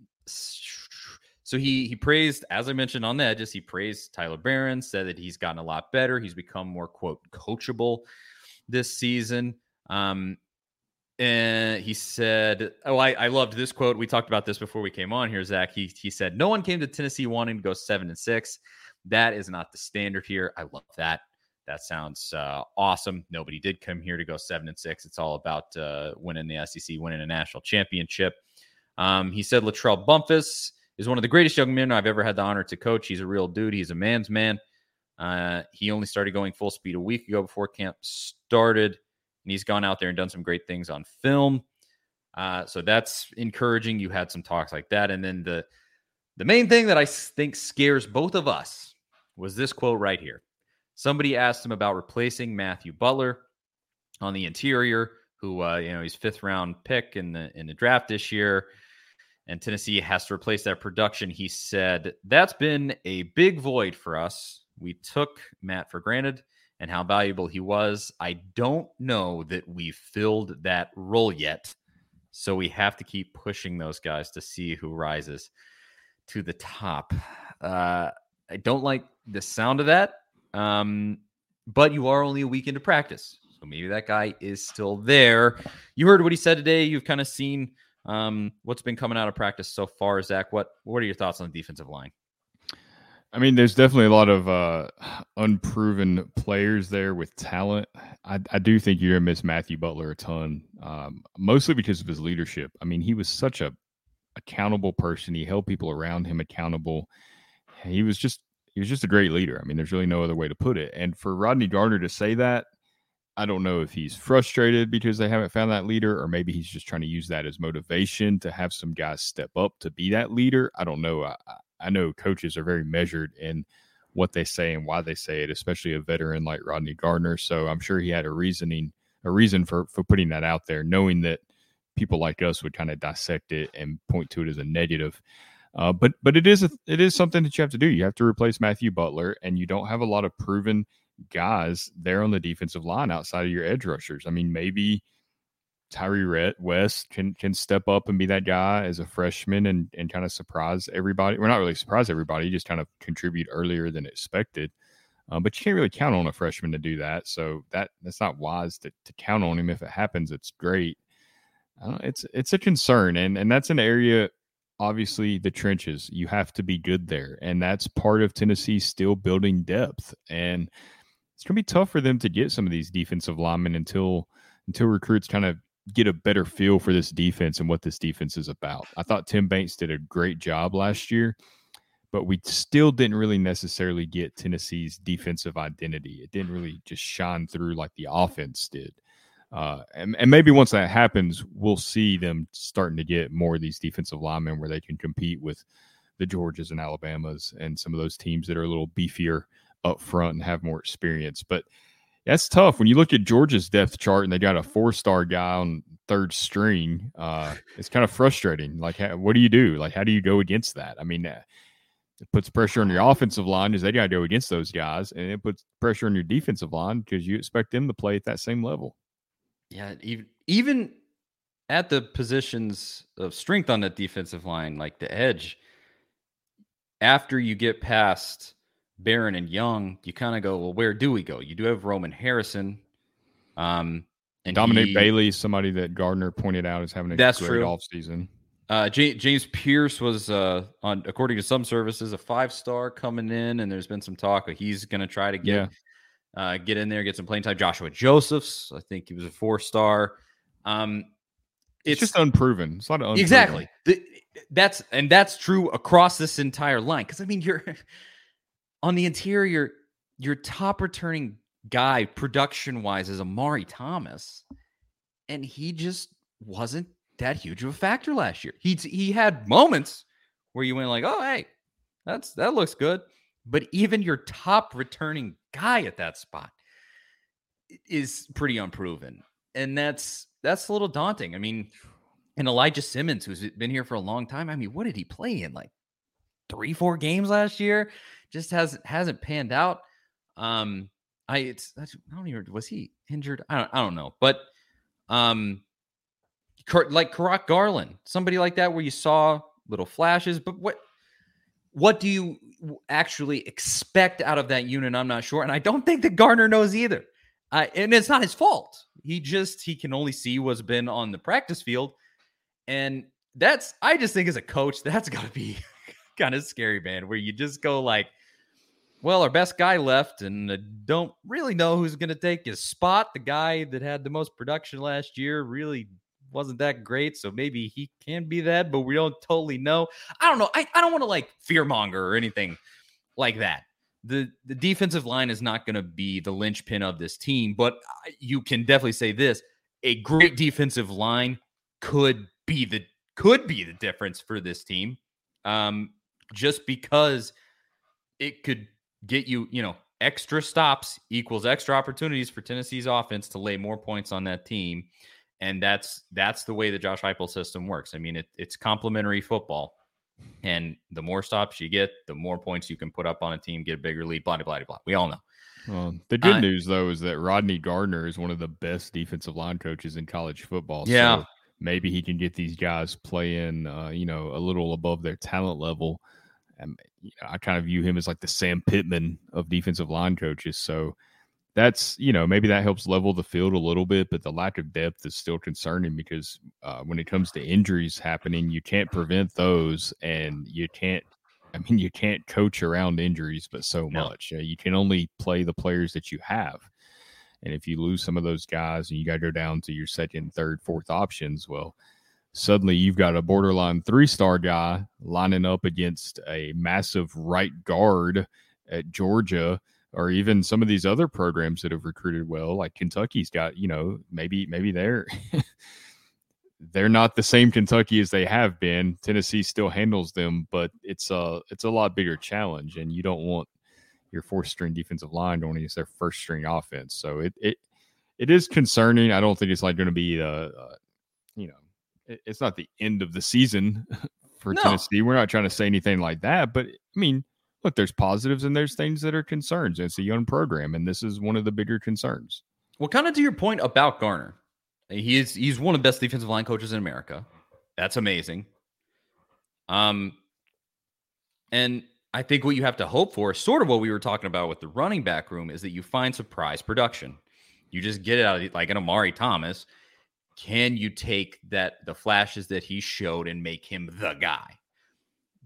Speaker 2: so he he praised, as I mentioned on the edges, he praised Tyler Barron, said that he's gotten a lot better. He's become more, quote, coachable this season. Um, And he said, oh, I, I loved this quote. We talked about this before we came on here, Zach. He he said, no one came to Tennessee wanting to go seven and six. That is not the standard here. I love that. That sounds uh, awesome. Nobody did come here to go seven and six. It's all about uh, winning the S E C, winning a national championship. Um, he said Latrell Bumpus is one of the greatest young men I've ever had the honor to coach. He's a real dude. He's a man's man. Uh, he only started going full speed a week ago before camp started. And he's gone out there and done some great things on film. Uh, so that's encouraging. You had some talks like that. And then the, the main thing that I think scares both of us was this quote right here. Somebody asked him about replacing Matthew Butler on the interior, who, uh, you know, he's fifth round pick in the, in the draft this year. And Tennessee has to replace that production. He said, that's been a big void for us. We took Matt for granted and how valuable he was. I don't know that we've filled that role yet. So we have to keep pushing those guys to see who rises to the top. Uh, I don't like the sound of that, um, but you are only a week into practice. So maybe that guy is still there. You heard what he said today. You've kind of seen um, what's been coming out of practice so far. Zach, what, what are your thoughts on the defensive line?
Speaker 3: I mean, there's definitely a lot of uh, unproven players there with talent. I, I do think you're going to miss Matthew Butler a ton, um, mostly because of his leadership. I mean, he was such a accountable person. He held people around him accountable. He was just he was just a great leader. I mean, there's really no other way to put it. And for Rodney Garner to say that, I don't know if he's frustrated because they haven't found that leader, or maybe he's just trying to use that as motivation to have some guys step up to be that leader. I don't know. I, I know coaches are very measured in what they say and why they say it, especially a veteran like Rodney Garner. So I'm sure he had a reasoning, a reason for, for putting that out there, knowing that people like us would kind of dissect it and point to it as a negative. Uh, but but it is a, it is something that you have to do. You have to replace Matthew Butler, and you don't have a lot of proven guys there on the defensive line outside of your edge rushers. I mean, maybe Tyree West can can step up and be that guy as a freshman and, and kind of surprise everybody. We're not really surprise everybody, just kind of contribute earlier than expected. Um, but you can't really count on a freshman to do that. So that that's not wise to, to count on him. If it happens, it's great. Uh, it's it's a concern, and and that's an area obviously the trenches. You have to be good there. And that's part of Tennessee still building depth. And it's going to be tough for them to get some of these defensive linemen until until recruits kind of get a better feel for this defense and what this defense is about. I thought Tim Banks did a great job last year, but we still didn't really necessarily get Tennessee's defensive identity. It didn't really just shine through like the offense did. Uh, and, and maybe once that happens, we'll see them starting to get more of these defensive linemen where they can compete with the Georgias and Alabamas and some of those teams that are a little beefier up front and have more experience. But that's tough. When you look at Georgia's depth chart and they got a four-star guy on third string, uh, it's kind of frustrating. Like, how, what do you do? Like, how do you go against that? I mean, uh, it puts pressure on your offensive line because they got to go against those guys, and it puts pressure on your defensive line because you expect them to play at that same level.
Speaker 2: Yeah, even even at the positions of strength on that defensive line, like the edge, after you get past Barron and Young, you kind of go, well, where do we go? You do have Roman Harrison. Um, and
Speaker 3: Dominic
Speaker 2: he,
Speaker 3: Bailey is somebody that Gardner pointed out as having a
Speaker 2: that's
Speaker 3: great
Speaker 2: true.
Speaker 3: offseason.
Speaker 2: Uh, J- James Pierce was, uh, on according to some services, a five-star coming in, and there's been some talk that he's going to try to get
Speaker 3: Yeah.
Speaker 2: uh, get in there, get some playing time. Joshua Josephs, I think he was a four-star. Um,
Speaker 3: It's, it's just unproven. It's a lot of unproven.
Speaker 2: Exactly. The, that's and that's true across this entire line. Because I mean, you're on the interior, your top returning guy production-wise is Amari Thomas, and he just wasn't that huge of a factor last year. He he had moments where you went like, oh, hey, that's that looks good. But even your top returning guy at that spot is pretty unproven. And that's that's a little daunting. I mean, and Elijah Simmons, who's been here for a long time, I mean, what did he play in? Like three, four games last year? Just hasn't hasn't panned out. Um, I it's I don't even was he injured? I don't I don't know. But um like Karak Garland, somebody like that where you saw little flashes, but what what do you actually expect out of that unit? I'm not sure. And I don't think that Gardner knows either. Uh, and it's not his fault. He just, he can only see what's been on the practice field. And that's, I just think as a coach, that's got to be kind of scary, man, where you just go like, well, our best guy left and uh, don't really know who's going to take his spot. The guy that had the most production last year really wasn't that great, so maybe he can be that, but we don't totally know. I don't know. I, I don't want to like fearmonger or anything like that. The the defensive line is not going to be the linchpin of this team, but you can definitely say this: a great defensive line could be the could be the difference for this team, um, just because it could get you, you know, extra stops equals extra opportunities for Tennessee's offense to lay more points on that team. And that's that's the way the Josh Heupel system works. I mean, it, it's complementary football. And the more stops you get, the more points you can put up on a team, get a bigger lead, blah, blah, blah, blah. We all know.
Speaker 3: Well, the good
Speaker 2: uh,
Speaker 3: news, though, is that Rodney Gardner is one of the best defensive line coaches in college football.
Speaker 2: Yeah.
Speaker 3: So maybe he can get these guys playing, uh, you know, a little above their talent level. And you know, I kind of view him as like the Sam Pittman of defensive line coaches. So that's, you know, maybe that helps level the field a little bit, but the lack of depth is still concerning because uh, when it comes to injuries happening, you can't prevent those, and you can't, I mean, you can't coach around injuries, but so
Speaker 2: No.
Speaker 3: much. Uh, you can only play the players that you have. And if you lose some of those guys and you got to go down to your second, third, fourth options, well, suddenly you've got a borderline three-star guy lining up against a massive right guard at Georgia, or even some of these other programs that have recruited well, like Kentucky's got, you know, maybe maybe they're they're not the same Kentucky as they have been. Tennessee still handles them, but it's a it's a lot bigger challenge, and you don't want your fourth string defensive line going against their first string offense. So it it it is concerning. I don't think it's like going to be uh, uh you know, it, it's not the end of the season for
Speaker 2: No.
Speaker 3: Tennessee. We're not trying to say anything like that, but I mean, look, there's positives and there's things that are concerns. It's a young program, and this is one of the bigger concerns.
Speaker 2: Well, kind of to your point about Garner, he is he's one of the best defensive line coaches in America. That's amazing. Um, and I think what you have to hope for, sort of what we were talking about with the running back room, is that you find surprise production. You just get it out of like an Amari Thomas. Can you take that the flashes that he showed and make him the guy?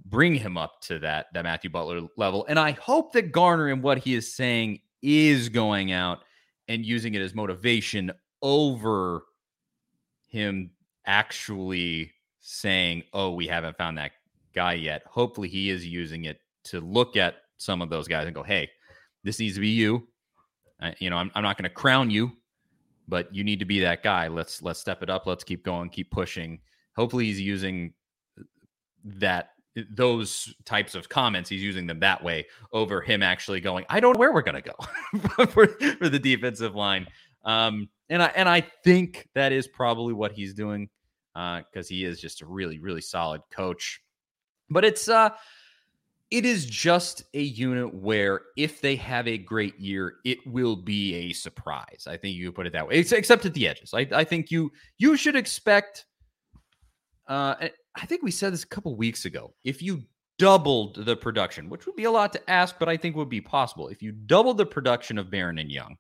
Speaker 2: bring him up to that, that Matthew Butler level. And I hope that Garner and what he is saying is going out and using it as motivation over him actually saying, oh, we haven't found that guy yet. Hopefully he is using it to look at some of those guys and go, hey, this needs to be you. I, you know, I'm, I'm not going to crown you, but you need to be that guy. Let's, let's step it up. Let's keep going, keep pushing. Hopefully he's using that, those types of comments. He's using them that way over him actually going, I don't know where we're going to go for, for the defensive line. Um, and I, and I think that is probably what he's doing, uh, cause he is just a really, really solid coach, but it's, uh, it is just a unit where if they have a great year, it will be a surprise. I think you could put it that way, except at the edges. I, I think you, you should expect, uh, I think we said this a couple weeks ago. If you doubled the production, which would be a lot to ask, but I think would be possible. If you doubled the production of Barron and Young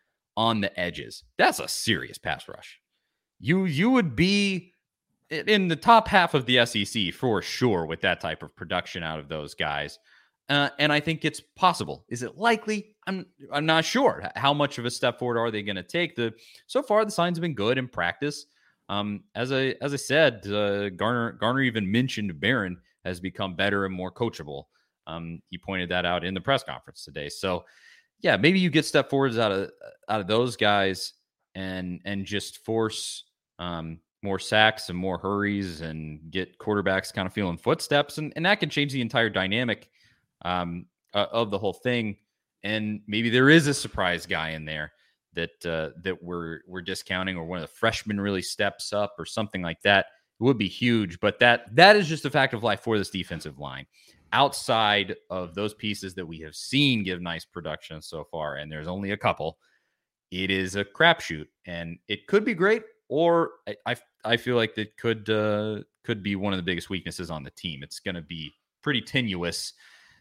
Speaker 2: on the edges, that's a serious pass rush. You you would be in the top half of the S E C for sure with that type of production out of those guys. Uh, and I think it's possible. Is it likely? I'm I'm not sure. How much of a step forward are they going to take? The so far the signs have been good in practice. Um, as I as I said, uh, Garner Garner even mentioned Barron has become better and more coachable. Um, he pointed that out in the press conference today. So, yeah, maybe you get step forwards out of out of those guys and and just force um, more sacks and more hurries and get quarterbacks kind of feeling footsteps, and and that can change the entire dynamic um, uh, of the whole thing. And maybe there is a surprise guy in there that uh, that we're we're discounting, or one of the freshmen really steps up or something like that. It would be huge, but that that is just a fact of life for this defensive line. Outside of those pieces that we have seen give nice production so far, and there's only a couple, it is a crapshoot, and it could be great, or I I, I feel like that could uh, could be one of the biggest weaknesses on the team. It's going to be pretty tenuous,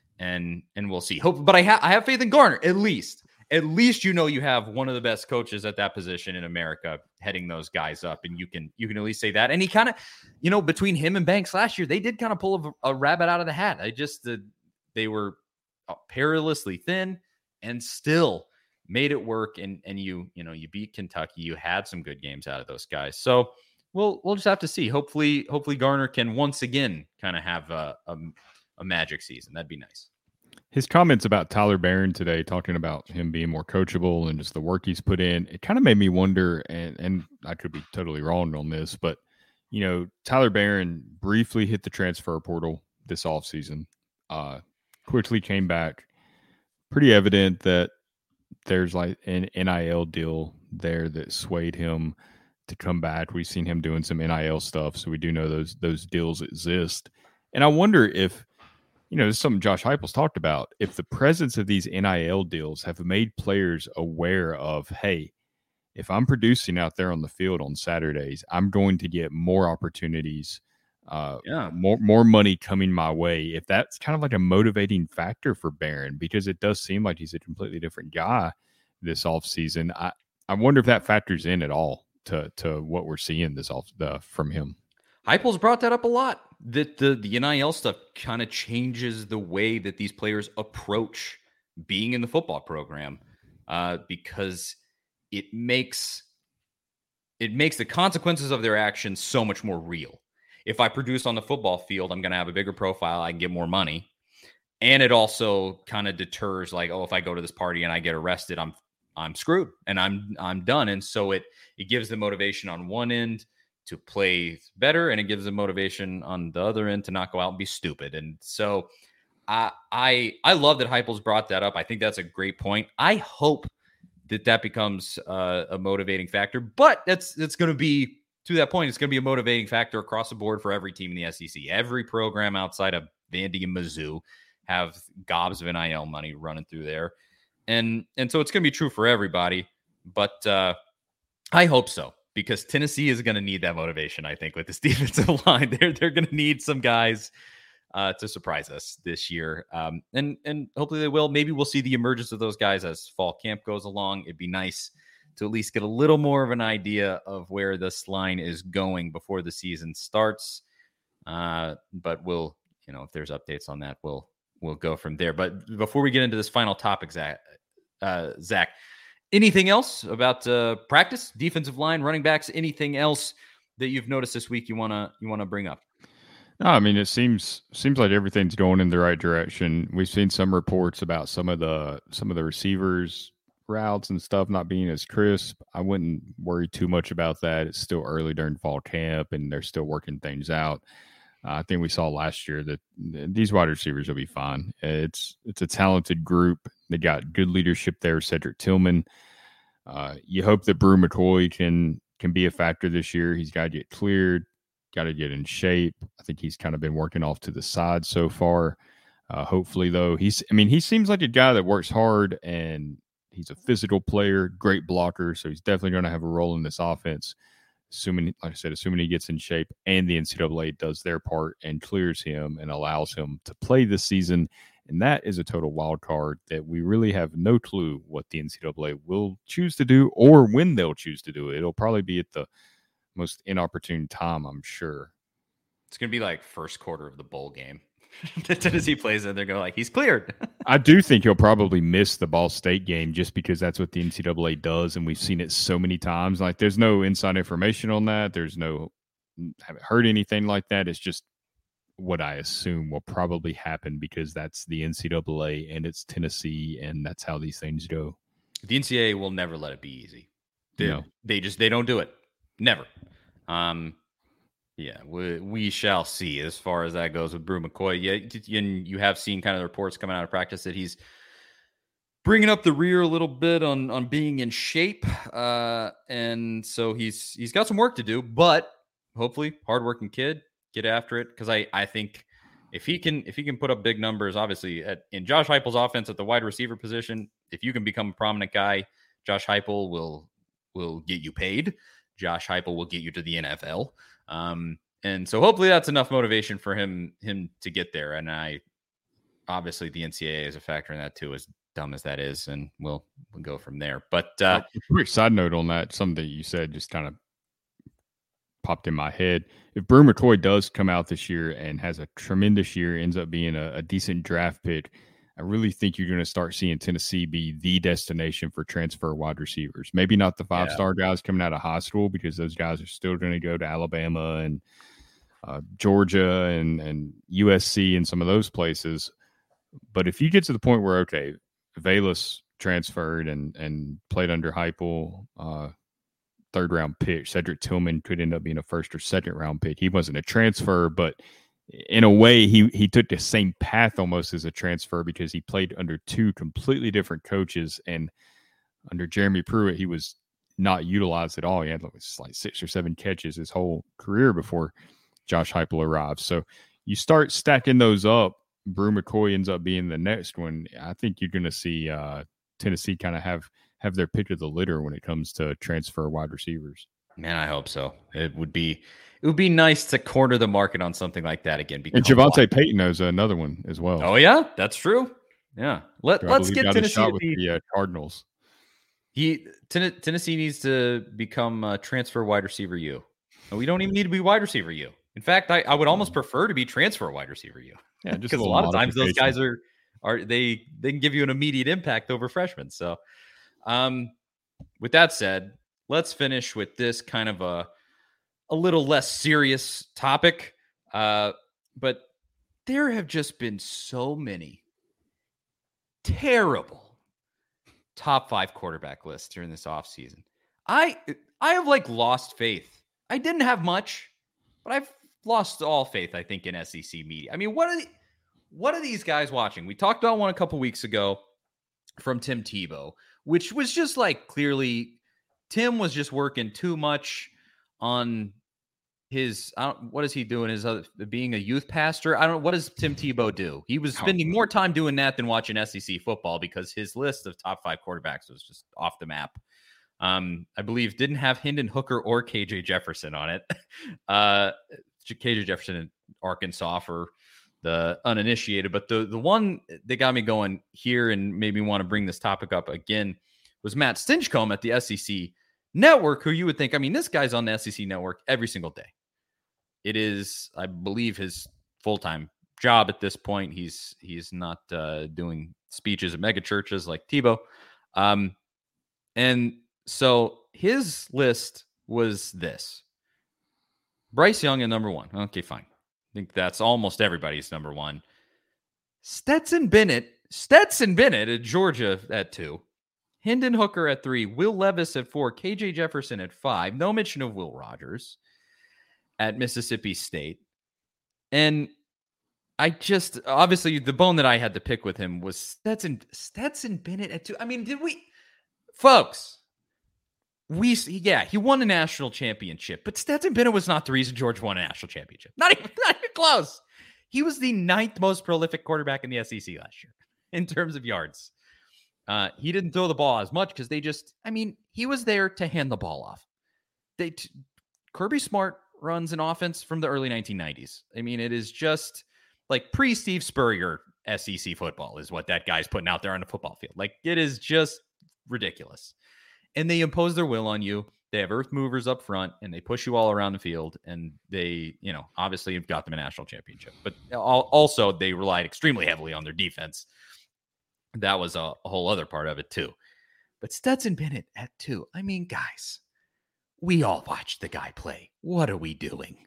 Speaker 2: and and we'll see. Hope, but I have I have faith in Garner at least. At least you know you have one of the best coaches at that position in America heading those guys up, and you can you can at least say that. And he kind of, you know, between him and Banks last year, they did kind of pull a, a rabbit out of the hat. I just uh, they were perilously thin and still made it work. And and you you know you beat Kentucky. You had some good games out of those guys. So we'll we'll just have to see. Hopefully hopefully Garner can once again kind of have a, a a magic season. That'd be nice.
Speaker 3: His comments about Tyler Barron today, talking about him being more coachable and just the work he's put in, it kind of made me wonder, and, and I could be totally wrong on this, but, you know, Tyler Barron briefly hit the transfer portal this offseason, uh, quickly came back. Pretty evident that there's like an N I L deal there that swayed him to come back. We've seen him doing some N I L stuff, so we do know those those deals exist. And I wonder if, you know, this is something Josh Heupel's talked about. If the presence of these N I L deals have made players aware of, hey, if I'm producing out there on the field on Saturdays, I'm going to get more opportunities, uh, yeah. more more money coming my way. If that's kind of like a motivating factor for Barron, because it does seem like he's a completely different guy this offseason. I, I wonder if that factors in at all to to what we're seeing this off uh, from him.
Speaker 2: Heupel's brought that up a lot, that the, the N I L stuff kind of changes the way that these players approach being in the football program, uh, because it makes it makes the consequences of their actions so much more real. If I produce on the football field, I'm going to have a bigger profile, I can get more money. And it also kind of deters, like, oh, if I go to this party and I get arrested, I'm I'm screwed and I'm I'm done. And so it it gives the motivation on one end to play better, and it gives them motivation on the other end to not go out and be stupid. And so I I I love that Heupel's brought that up. I think that's a great point. I hope that that becomes uh, a motivating factor, but that's that's going to be, to that point, it's going to be a motivating factor across the board for every team in the S E C. Every program outside of Vandy and Mizzou have gobs of N I L money running through there. And and so it's going to be true for everybody, but uh, I hope so. Because Tennessee is going to need that motivation, I think, with this defensive line. They're, they're going to need some guys uh, to surprise us this year. Um, and, and hopefully they will. Maybe we'll see the emergence of those guys as fall camp goes along. It'd be nice to at least get a little more of an idea of where this line is going before the season starts. Uh, but we'll you know, if there's updates on that, we'll we'll go from there. But before we get into this final topic, Zach, uh, Zach, anything else about uh, practice, defensive line, running backs, anything else that you've noticed this week you wanna you wanna bring up?
Speaker 3: No, I mean, it seems seems like everything's going in the right direction. We've seen some reports about some of the some of the receivers routes and stuff not being as crisp. I wouldn't worry too much about that. It's still early during fall camp, and they're still working things out. Uh, I think we saw last year that these wide receivers will be fine. It's it's a talented group. They got good leadership there. Cedric Tillman. Uh, you hope that Brew McCoy can can be a factor this year. He's got to get cleared, got to get in shape. I think he's kind of been working off to the side so far. Uh, hopefully, though, he's. I mean, he seems like a guy that works hard, and he's a physical player, great blocker. So he's definitely going to have a role in this offense. Assuming, like I said, assuming he gets in shape and the N C double A does their part and clears him and allows him to play this season. And that is a total wild card that we really have no clue what the N C double A will choose to do or when they'll choose to do it. It'll probably be at the most inopportune time, I'm sure.
Speaker 2: It's going to be like first quarter of the bowl game. The Tennessee plays and they're going like, he's cleared.
Speaker 3: I do think he'll probably miss the Ball State game just because that's what the N C double A does, and we've seen it so many times. Like, there's no inside information on that. There's no – haven't heard anything like that. It's just what I assume will probably happen because that's the N C double A and it's Tennessee, and that's how these things go.
Speaker 2: The N C double A will never let it be easy. They,
Speaker 3: no.
Speaker 2: they just – they don't do it. Never. Um. Yeah, we, we shall see as far as that goes with Brew McCoy. Yeah, and you have seen kind of the reports coming out of practice that he's bringing up the rear a little bit on on being in shape, uh, and so he's he's got some work to do. But hopefully, hardworking kid, get after it because I I think if he can if he can put up big numbers, obviously at, in Josh Heupel's offense at the wide receiver position, if you can become a prominent guy, Josh Heupel will will get you paid. Josh Heupel will get you to the N F L. Um, and so hopefully that's enough motivation for him, him to get there. And I, obviously the N C double A is a factor in that too, as dumb as that is. And we'll, we'll go from there. But, uh,
Speaker 3: a quick side note on that, something that you said just kind of popped in my head. If Brew McCoy does come out this year and has a tremendous year, ends up being a, a decent draft pick, I really think you're going to start seeing Tennessee be the destination for transfer wide receivers. Maybe not the five-star yeah. guys coming out of high school because those guys are still going to go to Alabama and uh, Georgia and, and U S C and some of those places. But if you get to the point where, okay, Velus transferred and, and played under Heupel, uh, third-round pick, Cedric Tillman could end up being a first- or second-round pick. He wasn't a transfer, but – in a way, he he took the same path almost as a transfer because he played under two completely different coaches. And under Jeremy Pruitt, he was not utilized at all. He had like six or seven catches his whole career before Josh Heupel arrived. So you start stacking those up. Brew McCoy ends up being the next one. I think you're going to see uh, Tennessee kind of have, have their pick of the litter when it comes to transfer wide receivers.
Speaker 2: Man, I hope so. It would be it would be nice to corner the market on something like that again.
Speaker 3: And Javonte Payton is another one as well.
Speaker 2: Oh yeah, that's true. Yeah, let
Speaker 3: so
Speaker 2: let's get Tennessee to
Speaker 3: with
Speaker 2: be,
Speaker 3: the uh, Cardinals.
Speaker 2: He ten, Tennessee needs to become uh, transfer wide receiver U. And we don't even need to be wide receiver U. In fact, I, I would almost prefer to be transfer wide receiver U.
Speaker 3: Yeah, just
Speaker 2: because a, a lot of times those guys are are they they can give you an immediate impact over freshmen. So, um, with that said, let's finish with this kind of a a little less serious topic. Uh, but there have just been so many terrible top five quarterback lists during this offseason. I I have like lost faith. I didn't have much, but I've lost all faith, I think, in S E C media. I mean, what are the, what are these guys watching? We talked about one a couple weeks ago from Tim Tebow, which was just like clearly Tim was just working too much on his, I don't, what is he doing? His other, being a youth pastor? I don't know. What does Tim Tebow do? He was spending more time doing that than watching S E C football because his list of top five quarterbacks was just off the map. Um, I believe didn't have Hendon Hooker or K J Jefferson on it. Uh, K J Jefferson in Arkansas for the uninitiated. But the, the one that got me going here and made me want to bring this topic up again was Matt Stinchcomb at the S E C Network, who you would think, I mean, this guy's on the S E C Network every single day. It is, I believe, his full-time job at this point. He's he's not uh, doing speeches at mega churches like Tebow. Um, and so his list was this. Bryce Young at number one. Okay, fine. I think that's almost everybody's number one. Stetson Bennett. Stetson Bennett at Georgia at two. Hendon Hooker at three. Will Levis at four. K J Jefferson at five. No mention of Will Rogers at Mississippi State. And I just, obviously, the bone that I had to pick with him was Stetson, Stetson Bennett at two. I mean, did we, folks, we, yeah, he won a national championship, but Stetson Bennett was not the reason Georgia won a national championship. Not even, not even close. He was the ninth most prolific quarterback in the S E C last year in terms of yards. Uh, he didn't throw the ball as much because they just, I mean, he was there to hand the ball off. They, t- Kirby Smart runs an offense from the early nineteen nineties. I mean, it is just like pre-Steve Spurrier S E C football is what that guy's putting out there on the football field. Like, it is just ridiculous. And they impose their will on you. They have earth movers up front, and they push you all around the field. And they, you know, obviously have got them a national championship. But also, they relied extremely heavily on their defense. That was a, a whole other part of it, too. But Stetson Bennett at two. I mean, guys, we all watched the guy play. What are we doing?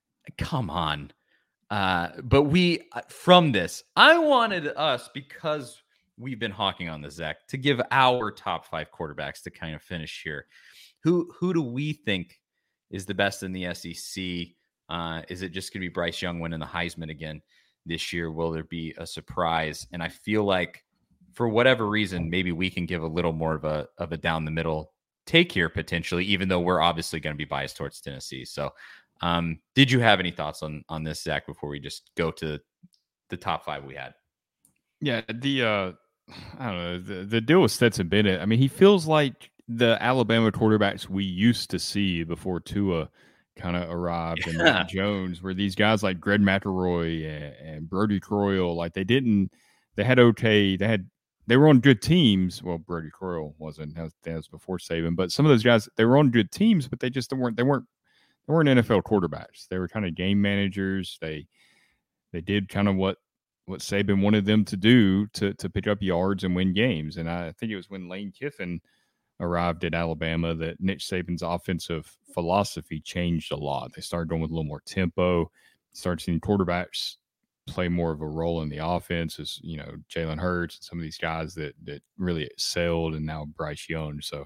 Speaker 2: Come on. Uh, but we, from this, I wanted us, because we've been hawking on the Zach, to give our top five quarterbacks to kind of finish here. Who who do we think is the best in the S E C? Uh, is it just going to be Bryce Young winning the Heisman again this year? Will there be a surprise? And I feel like, for whatever reason, maybe we can give a little more of a of a down the middle take here potentially, even though we're obviously going to be biased towards Tennessee. So, um, did you have any thoughts on on this, Zach, before we just go to the top five we had?
Speaker 3: Yeah, the uh, I don't know the the deal with Stetson Bennett. I mean, he feels like the Alabama quarterbacks we used to see before Tua kind of arrived, yeah. and Mac Jones, where these guys like Greg McElroy and, and Brody Croyle, like they didn't, they had okay, they had. They were on good teams. Well, Brody Croyle wasn't. That was, that was before Saban. But some of those guys, they were on good teams, but they just weren't. They weren't. They weren't N F L quarterbacks. They were kind of game managers. They they did kind of what what Saban wanted them to do to to pick up yards and win games. And I think it was when Lane Kiffin arrived at Alabama that Nick Saban's offensive philosophy changed a lot. They started going with a little more tempo. Started seeing quarterbacks play more of a role in the offense, as you know, Jalen Hurts and some of these guys that that really excelled, and now Bryce Young. So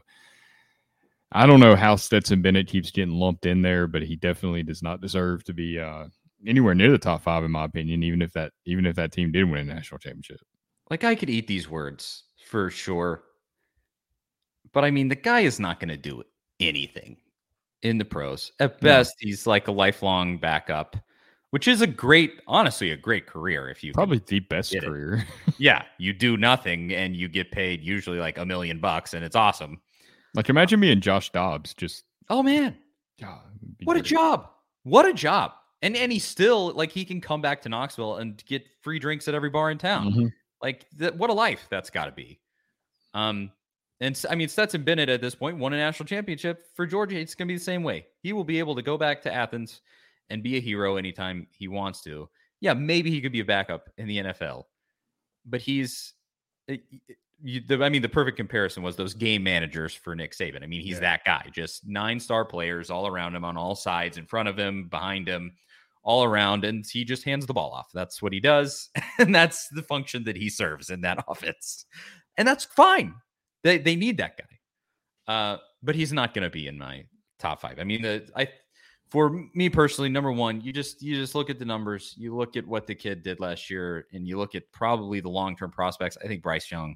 Speaker 3: I don't know how Stetson Bennett keeps getting lumped in there, but he definitely does not deserve to be uh, anywhere near the top five, in my opinion, even if that even if that team did win a national championship.
Speaker 2: Like, I could eat these words for sure, but I mean, the guy is not going to do anything in the pros. At best, no. He's like a lifelong backup, which is a great, honestly, a great career. If you
Speaker 3: probably the best career.
Speaker 2: Yeah. You do nothing and you get paid usually like a million bucks, and it's awesome.
Speaker 3: Like, imagine me and Josh Dobbs just,
Speaker 2: oh man,
Speaker 3: God,
Speaker 2: what great. a job. What a job. And, and he's still like, he can come back to Knoxville and get free drinks at every bar in town. Mm-hmm. Like, th- what a life that's gotta be. Um, And I mean, Stetson Bennett at this point won a national championship for Georgia. It's going to be the same way. He will be able to go back to Athens and be a hero anytime he wants to. Yeah, maybe he could be a backup in the N F L, but he's, it, it, you, the, I mean, the perfect comparison was those game managers for Nick Saban. I mean, he's yeah. that guy, just nine star players all around him on all sides, in front of him, behind him, all around, and he just hands the ball off. That's what he does. And that's the function that he serves in that offense. And that's fine. They they need that guy. Uh, but he's not going to be in my top five. I mean, the, I, for me personally, number one, you just you just look at the numbers, you look at what the kid did last year, and you look at probably the long-term prospects. I think Bryce Young,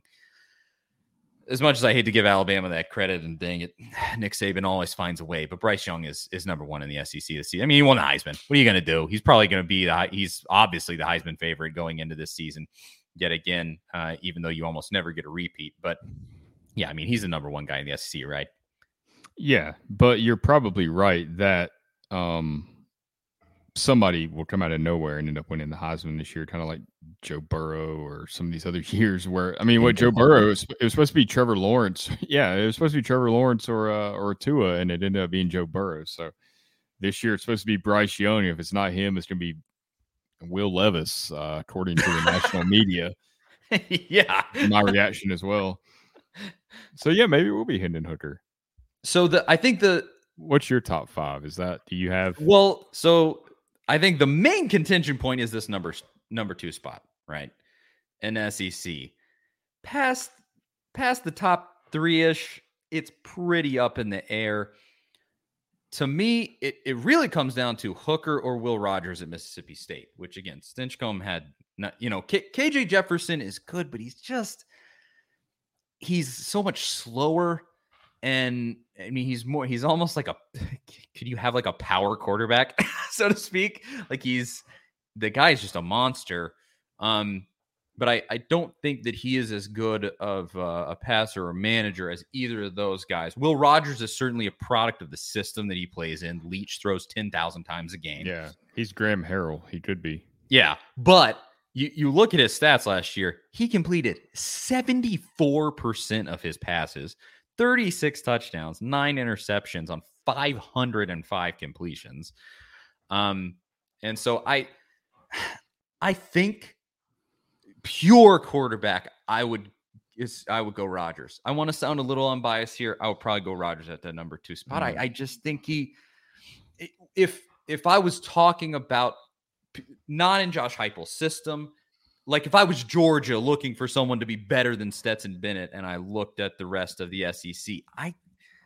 Speaker 2: as much as I hate to give Alabama that credit, and dang it, Nick Saban always finds a way, but Bryce Young is is number one in the S E C this season. I mean, he won the Heisman. What are you going to do? He's probably going to be the he's obviously the Heisman favorite going into this season yet again, uh, even though you almost never get a repeat. But yeah, I mean, he's the number one guy in the S E C, right?
Speaker 3: Yeah, but you're probably right that um, somebody will come out of nowhere and end up winning the Heisman this year, kind of like Joe Burrow or some of these other years where, I mean, what Joe Burrow, was, it was supposed to be Trevor Lawrence. Yeah, it was supposed to be Trevor Lawrence or uh, or Tua, and it ended up being Joe Burrow. So this year it's supposed to be Bryce Young. If it's not him, it's going to be Will Levis, uh, according to the national media.
Speaker 2: Yeah.
Speaker 3: My reaction as well. So, yeah, maybe it will be Hendon Hooker.
Speaker 2: So, the I think the
Speaker 3: What's your top five? Is that, do you have?
Speaker 2: Well, so I think the main contention point is this number number two spot, right? In S E C. Past, past the top three-ish, it's pretty up in the air. To me, it, it really comes down to Hooker or Will Rogers at Mississippi State, which, again, Stinchcomb had, not, you know, K- KJ Jefferson is good, but he's just, he's so much slower. And I mean, he's more, he's almost like a, could you have like a power quarterback, so to speak? Like he's, the guy's just a monster. Um, but I, I don't think that he is as good of uh, a passer or manager as either of those guys. Will Rogers is certainly a product of the system that he plays in. Leach throws ten thousand times a game.
Speaker 3: Yeah, he's Graham Harrell. He could be.
Speaker 2: Yeah, but you, you look at his stats last year, he completed seventy-four percent of his passes, thirty-six touchdowns, nine interceptions on five hundred five completions. Um, and so I, I think pure quarterback, I would is I would go Rodgers. I want to sound a little unbiased here. I would probably go Rodgers at the number two spot. Mm. I, I just think he, if if I was talking about not in Josh Heupel's system, like if I was Georgia looking for someone to be better than Stetson Bennett, and I looked at the rest of the S E C, I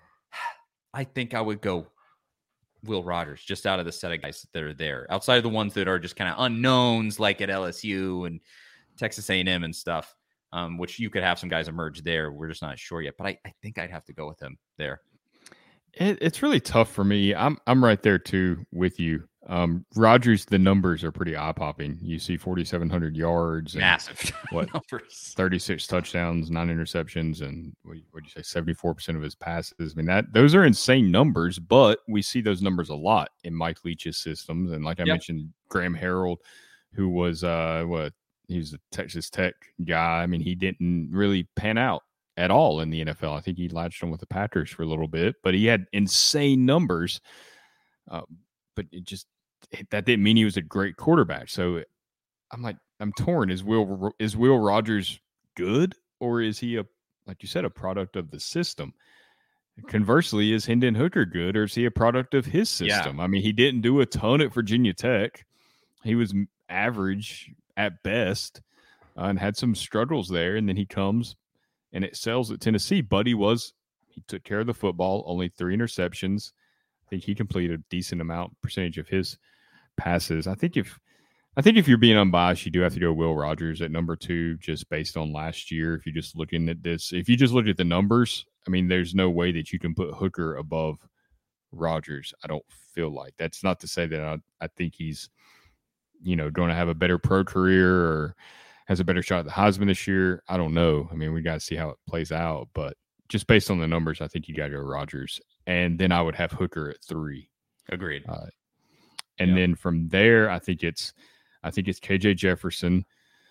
Speaker 2: I think I would go Will Rogers just out of the set of guys that are there, outside of the ones that are just kind of unknowns, like at L S U and Texas A and M and stuff, um, which you could have some guys emerge there. We're just not sure yet, but I, I think I'd have to go with him there.
Speaker 3: It, it's really tough for me. I'm I'm right there too with you. Um, Rodgers, the numbers are pretty eye popping. You see forty-seven hundred yards, and
Speaker 2: massive
Speaker 3: what
Speaker 2: numbers,
Speaker 3: thirty-six touchdowns, nine interceptions, and what would you say, seventy-four percent of his passes. I mean, that those are insane numbers, but we see those numbers a lot in Mike Leach's systems. And like I yep. mentioned, Graham Harrell, who was uh, what he was a Texas Tech guy. I mean, he didn't really pan out at all in the N F L. I think he latched on with the Packers for a little bit, but he had insane numbers. Uh, but it just that didn't mean he was a great quarterback. So I'm like, I'm torn. Is Will is Will Rogers good, or is he a, like you said, a product of the system? Conversely, is Hendon Hooker good, or is he a product of his system? Yeah. I mean, he didn't do a ton at Virginia Tech. He was average at best, uh, and had some struggles there. And then he comes and excels at Tennessee. But he was he took care of the football. Only three interceptions. I think he completed a decent amount percentage of his passes. I think if I think if you're being unbiased, you do have to go Will Rogers at number two, just based on last year. If you're just looking at this, if you just look at the numbers, I mean, there's no way that you can put Hooker above Rogers. I don't feel like. That's not to say that I, I think he's, you know, going to have a better pro career or has a better shot at the Heisman this year. I don't know. I mean, we got to see how it plays out, but just based on the numbers, I think you got to go Rodgers. And then I would have Hooker at three.
Speaker 2: Agreed.
Speaker 3: Uh, and yep. then from there, I think it's, I think it's K J Jefferson.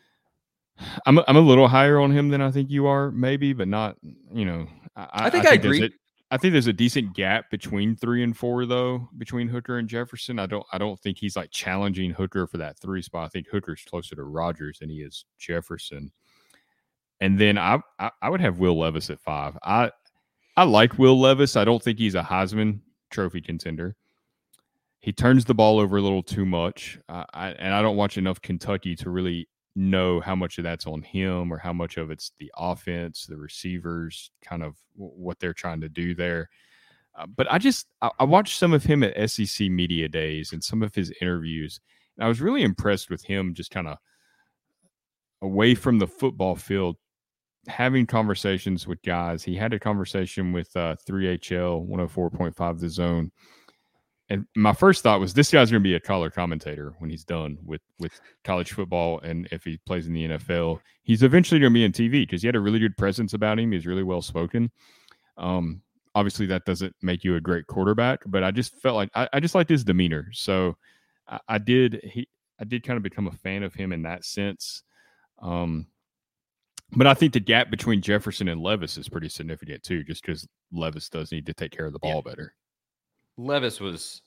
Speaker 3: I'm, I'm a little higher on him than I think you are, maybe, but not, you know, I,
Speaker 2: I think I, I think
Speaker 3: I agree.
Speaker 2: A,
Speaker 3: I think there's a decent gap between three and four, though, between Hooker and Jefferson. I don't, I don't think he's like challenging Hooker for that three spot. I think Hooker's closer to Rodgers than he is Jefferson. And then I, I, I would have Will Levis at five. I, I like Will Levis. I don't think he's a Heisman Trophy contender. He turns the ball over a little too much, uh, I, and I don't watch enough Kentucky to really know how much of that's on him or how much of it's the offense, the receivers, kind of what they're trying to do there. Uh, but I just I, I watched some of him at S E C Media Days and some of his interviews, and I was really impressed with him just kind of away from the football field, having conversations with guys. He had a conversation with uh, three H L one oh four point five The Zone. And my first thought was this guy's going to be a color commentator when he's done with, with college football. And if he plays in the N F L, he's eventually going to be in T V because he had a really good presence about him. He's really well spoken. Um, obviously, that doesn't make you a great quarterback, but I just felt like I, I just liked his demeanor. So I, I did he I did kind of become a fan of him in that sense. Um, but I think the gap between Jefferson and Levis is pretty significant too, just because Levis does need to take care of the ball yeah. better.
Speaker 2: Levis was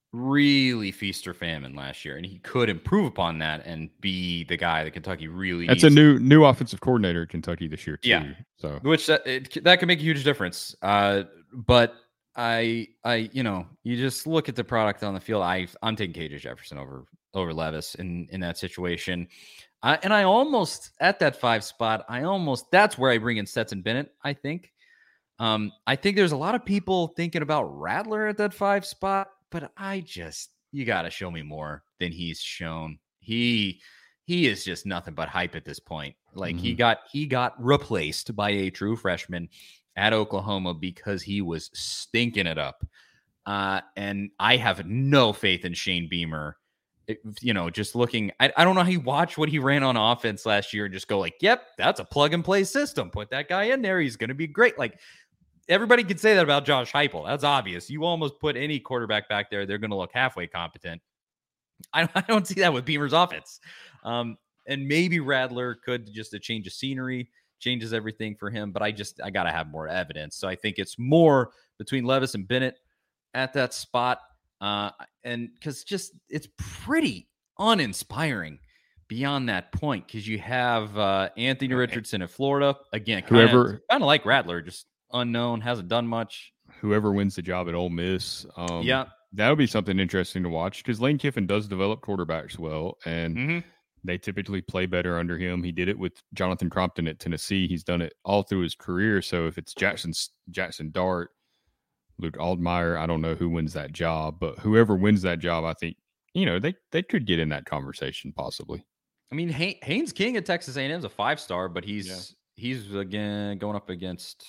Speaker 2: really feast or famine last year, and he could improve upon that and be the guy that Kentucky really
Speaker 3: That's
Speaker 2: needs.
Speaker 3: a new new offensive coordinator at Kentucky this year too.
Speaker 2: Yeah.
Speaker 3: So
Speaker 2: Which that, it, that can make a huge difference. Uh, but I, I, you know, you just look at the product on the field. I, I'm taking K J Jefferson over over Levis in in that situation. I, and I almost at that five spot. I almost that's where I bring in Stetson Bennett. I think. Um, I think there's a lot of people thinking about Rattler at that five spot, but I just you got to show me more than he's shown. He he is just nothing but hype at this point. Like mm-hmm. he got he got replaced by a true freshman at Oklahoma because he was stinking it up. Uh, and I have no faith in Shane Beamer. It, you know, just looking, I, I don't know how he watched what he ran on offense last year and just go like, yep, that's a plug and play system. Put that guy in there. He's going to be great. Like everybody could say that about Josh Heupel. That's obvious. You almost put any quarterback back there, they're going to look halfway competent. I, I don't see that with Beamer's offense. Um, and maybe Rattler could just a change of scenery changes everything for him, but I just, I got to have more evidence. So I think it's more between Levis and Bennett at that spot. Uh, and because just it's pretty uninspiring beyond that point, because you have uh, Anthony Richardson in Florida again,
Speaker 3: whoever
Speaker 2: kind of like Rattler, just unknown, hasn't done much.
Speaker 3: Whoever wins the job at Ole Miss, um,
Speaker 2: yeah,
Speaker 3: that would be something interesting to watch because Lane Kiffin does develop quarterbacks well, and mm-hmm. they typically play better under him. He did it with Jonathan Crompton at Tennessee. He's done it all through his career. So if it's Jackson Jackson Dart, Luke Altmaier, I don't know who wins that job, but whoever wins that job, I think, you know, they, they could get in that conversation possibly.
Speaker 2: I mean, Hay- Haynes King at Texas A and M is a five-star, but he's yeah. he's again going up against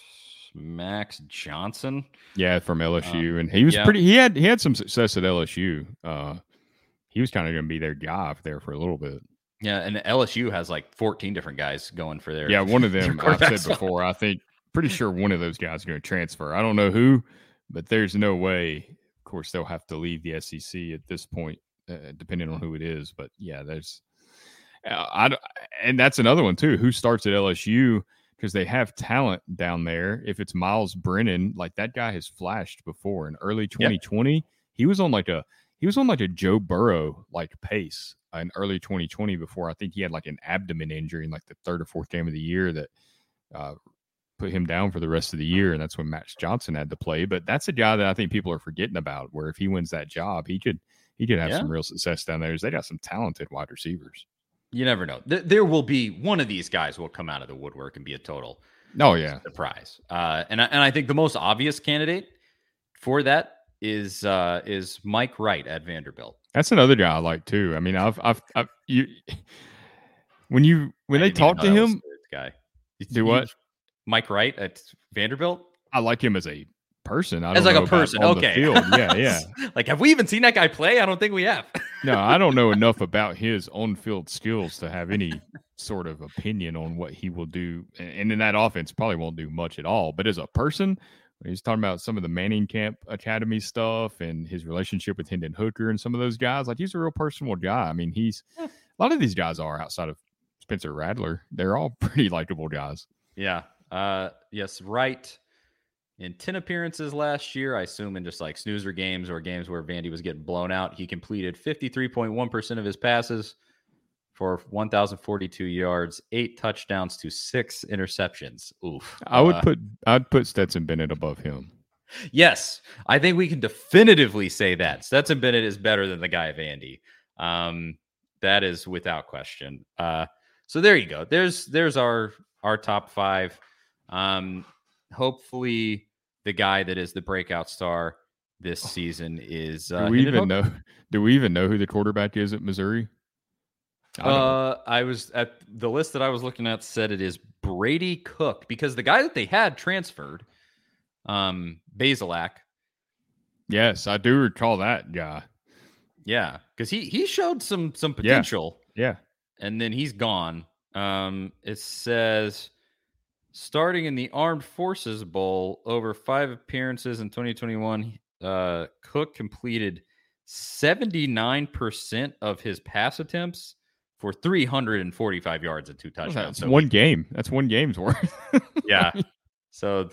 Speaker 2: Max Johnson.
Speaker 3: Yeah, from L S U, um, and he was
Speaker 2: yeah.
Speaker 3: pretty. He had he had some success at L S U. Uh, he was kind of going to be their guy there for a little bit.
Speaker 2: Yeah, and L S U has like fourteen different guys going for their.
Speaker 3: Yeah, one of them I've said before. I think pretty sure one of those guys is going to transfer. I don't know who. But there's no way, of course, they'll have to leave the S E C at this point, uh, depending on who it is. But yeah, there's, uh, I, and that's another one too. Who starts at L S U because they have talent down there. If it's Miles Brennan, like that guy has flashed before in early twenty twenty. Yep. He was on like a he was on like a Joe Burrow like pace in early twenty twenty. Before I think he had like an abdomen injury in like the third or fourth game of the year that. Uh, put him down for the rest of the year, and that's when Max Johnson had to play. But that's a guy that I think people are forgetting about, where if he wins that job, he could he could have yeah. some real success down there. They got some talented wide receivers.
Speaker 2: You never know. Th- there will be one of these guys will come out of the woodwork and be a total
Speaker 3: oh yeah
Speaker 2: surprise. Uh, and I, and I think the most obvious candidate for that is uh, is Mike Wright at Vanderbilt.
Speaker 3: That's another guy I like too. I mean, I've I've, I've you when you when I they talk to him,
Speaker 2: guy
Speaker 3: do what.
Speaker 2: Mike Wright at Vanderbilt?
Speaker 3: I like him as a person. I don't
Speaker 2: as like
Speaker 3: know
Speaker 2: a person. Okay.
Speaker 3: Field. Yeah, yeah.
Speaker 2: Like, have we even seen that guy play? I don't think we have.
Speaker 3: No, I don't know enough about his on-field skills to have any sort of opinion on what he will do. And in that offense, probably won't do much at all. But as a person, when he's talking about some of the Manning Camp Academy stuff and his relationship with Hendon Hooker and some of those guys, like he's a real personal guy. I mean, he's a lot of these guys are outside of Spencer Rattler. They're all pretty likable guys.
Speaker 2: Yeah. Uh, yes, Wright in ten appearances last year, I assume in just like snoozer games or games where Vandy was getting blown out. He completed fifty-three point one percent of his passes for one thousand forty-two yards, eight touchdowns to six interceptions. Oof.
Speaker 3: I would
Speaker 2: uh,
Speaker 3: put, I'd put Stetson Bennett above him.
Speaker 2: Yes, I think we can definitively say that Stetson Bennett is better than the guy at Vandy. Um, that is without question. Uh, so there you go. There's, there's our, our top five. Um, hopefully the guy that is the breakout star this season is, uh,
Speaker 3: do we even know, do we even know who the quarterback is at Missouri?
Speaker 2: I uh, I was at the list that I was looking at said it is Brady Cook because the guy that they had transferred, um, Bazelak.
Speaker 3: Yes, I do recall that guy.
Speaker 2: Yeah. Cause he, he showed some, some potential.
Speaker 3: Yeah. yeah.
Speaker 2: And then he's gone. Um, it says, starting in the Armed Forces Bowl, over five appearances in twenty twenty-one, uh, Cook completed seventy-nine percent of his pass attempts for three hundred forty-five yards and two touchdowns.
Speaker 3: That's
Speaker 2: so
Speaker 3: one
Speaker 2: we,
Speaker 3: game. That's one game's worth.
Speaker 2: yeah. So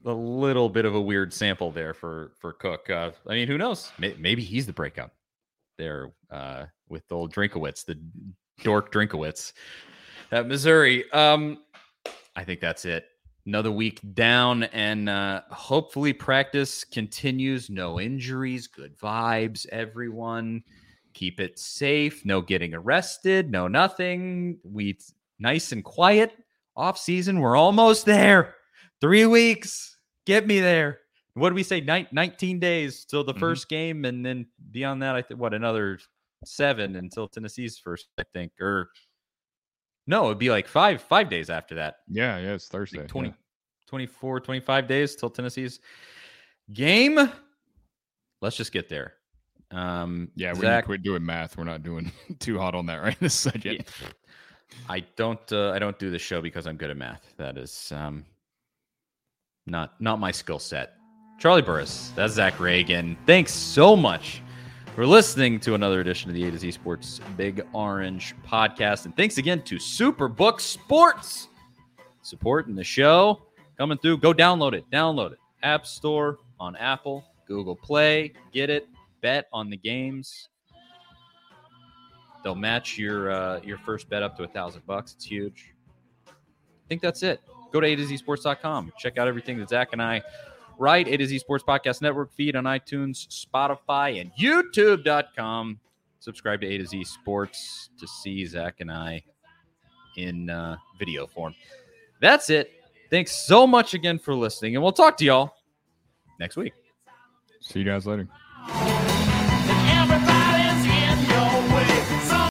Speaker 2: a little bit of a weird sample there for for Cook. Uh, I mean, who knows? Maybe he's the breakout there uh, with the old Drinkowitz, the dork Drinkowitz at Missouri. Um, I think that's it. Another week down, and uh, hopefully practice continues. No injuries, good vibes, everyone. Keep it safe. No getting arrested. No nothing. We nice and quiet. Off season. We're almost there. Three weeks. Get me there. What did we say? Nin- nineteen days till the mm-hmm. first game, and then beyond that, I think what another seven until Tennessee's first. I think, or no, it'd be like five five days after that.
Speaker 3: Yeah, yeah, it's Thursday.
Speaker 2: Like twenty,
Speaker 3: yeah.
Speaker 2: twenty-four, twenty-five days till Tennessee's game. Let's just get there. Um,
Speaker 3: yeah, we
Speaker 2: Zach,
Speaker 3: need to quit doing math. We're not doing too hot on that right this second.
Speaker 2: Yeah. I don't. Uh, I don't do the show because I'm good at math. That is um, not not my skill set. Charlie Burris. That's Zach Reagan. Thanks so much for listening to another edition of the A to Z Sports Big Orange podcast, and thanks again to Superbook Sports supporting the show. Coming through. Go download it. Download it. App Store on Apple, Google Play. Get it. Bet on the games. They'll match your uh, your first bet up to a thousand bucks. It's huge. I think that's it. Go to A to Z sports dot com. Check out everything that Zach and I write. A to Z Sports Podcast Network feed on iTunes, Spotify, and YouTube dot com. Subscribe to A to Z Sports to see Zach and I in uh, video form. That's it. Thanks so much again for listening, and we'll talk to y'all next week.
Speaker 3: See you guys later.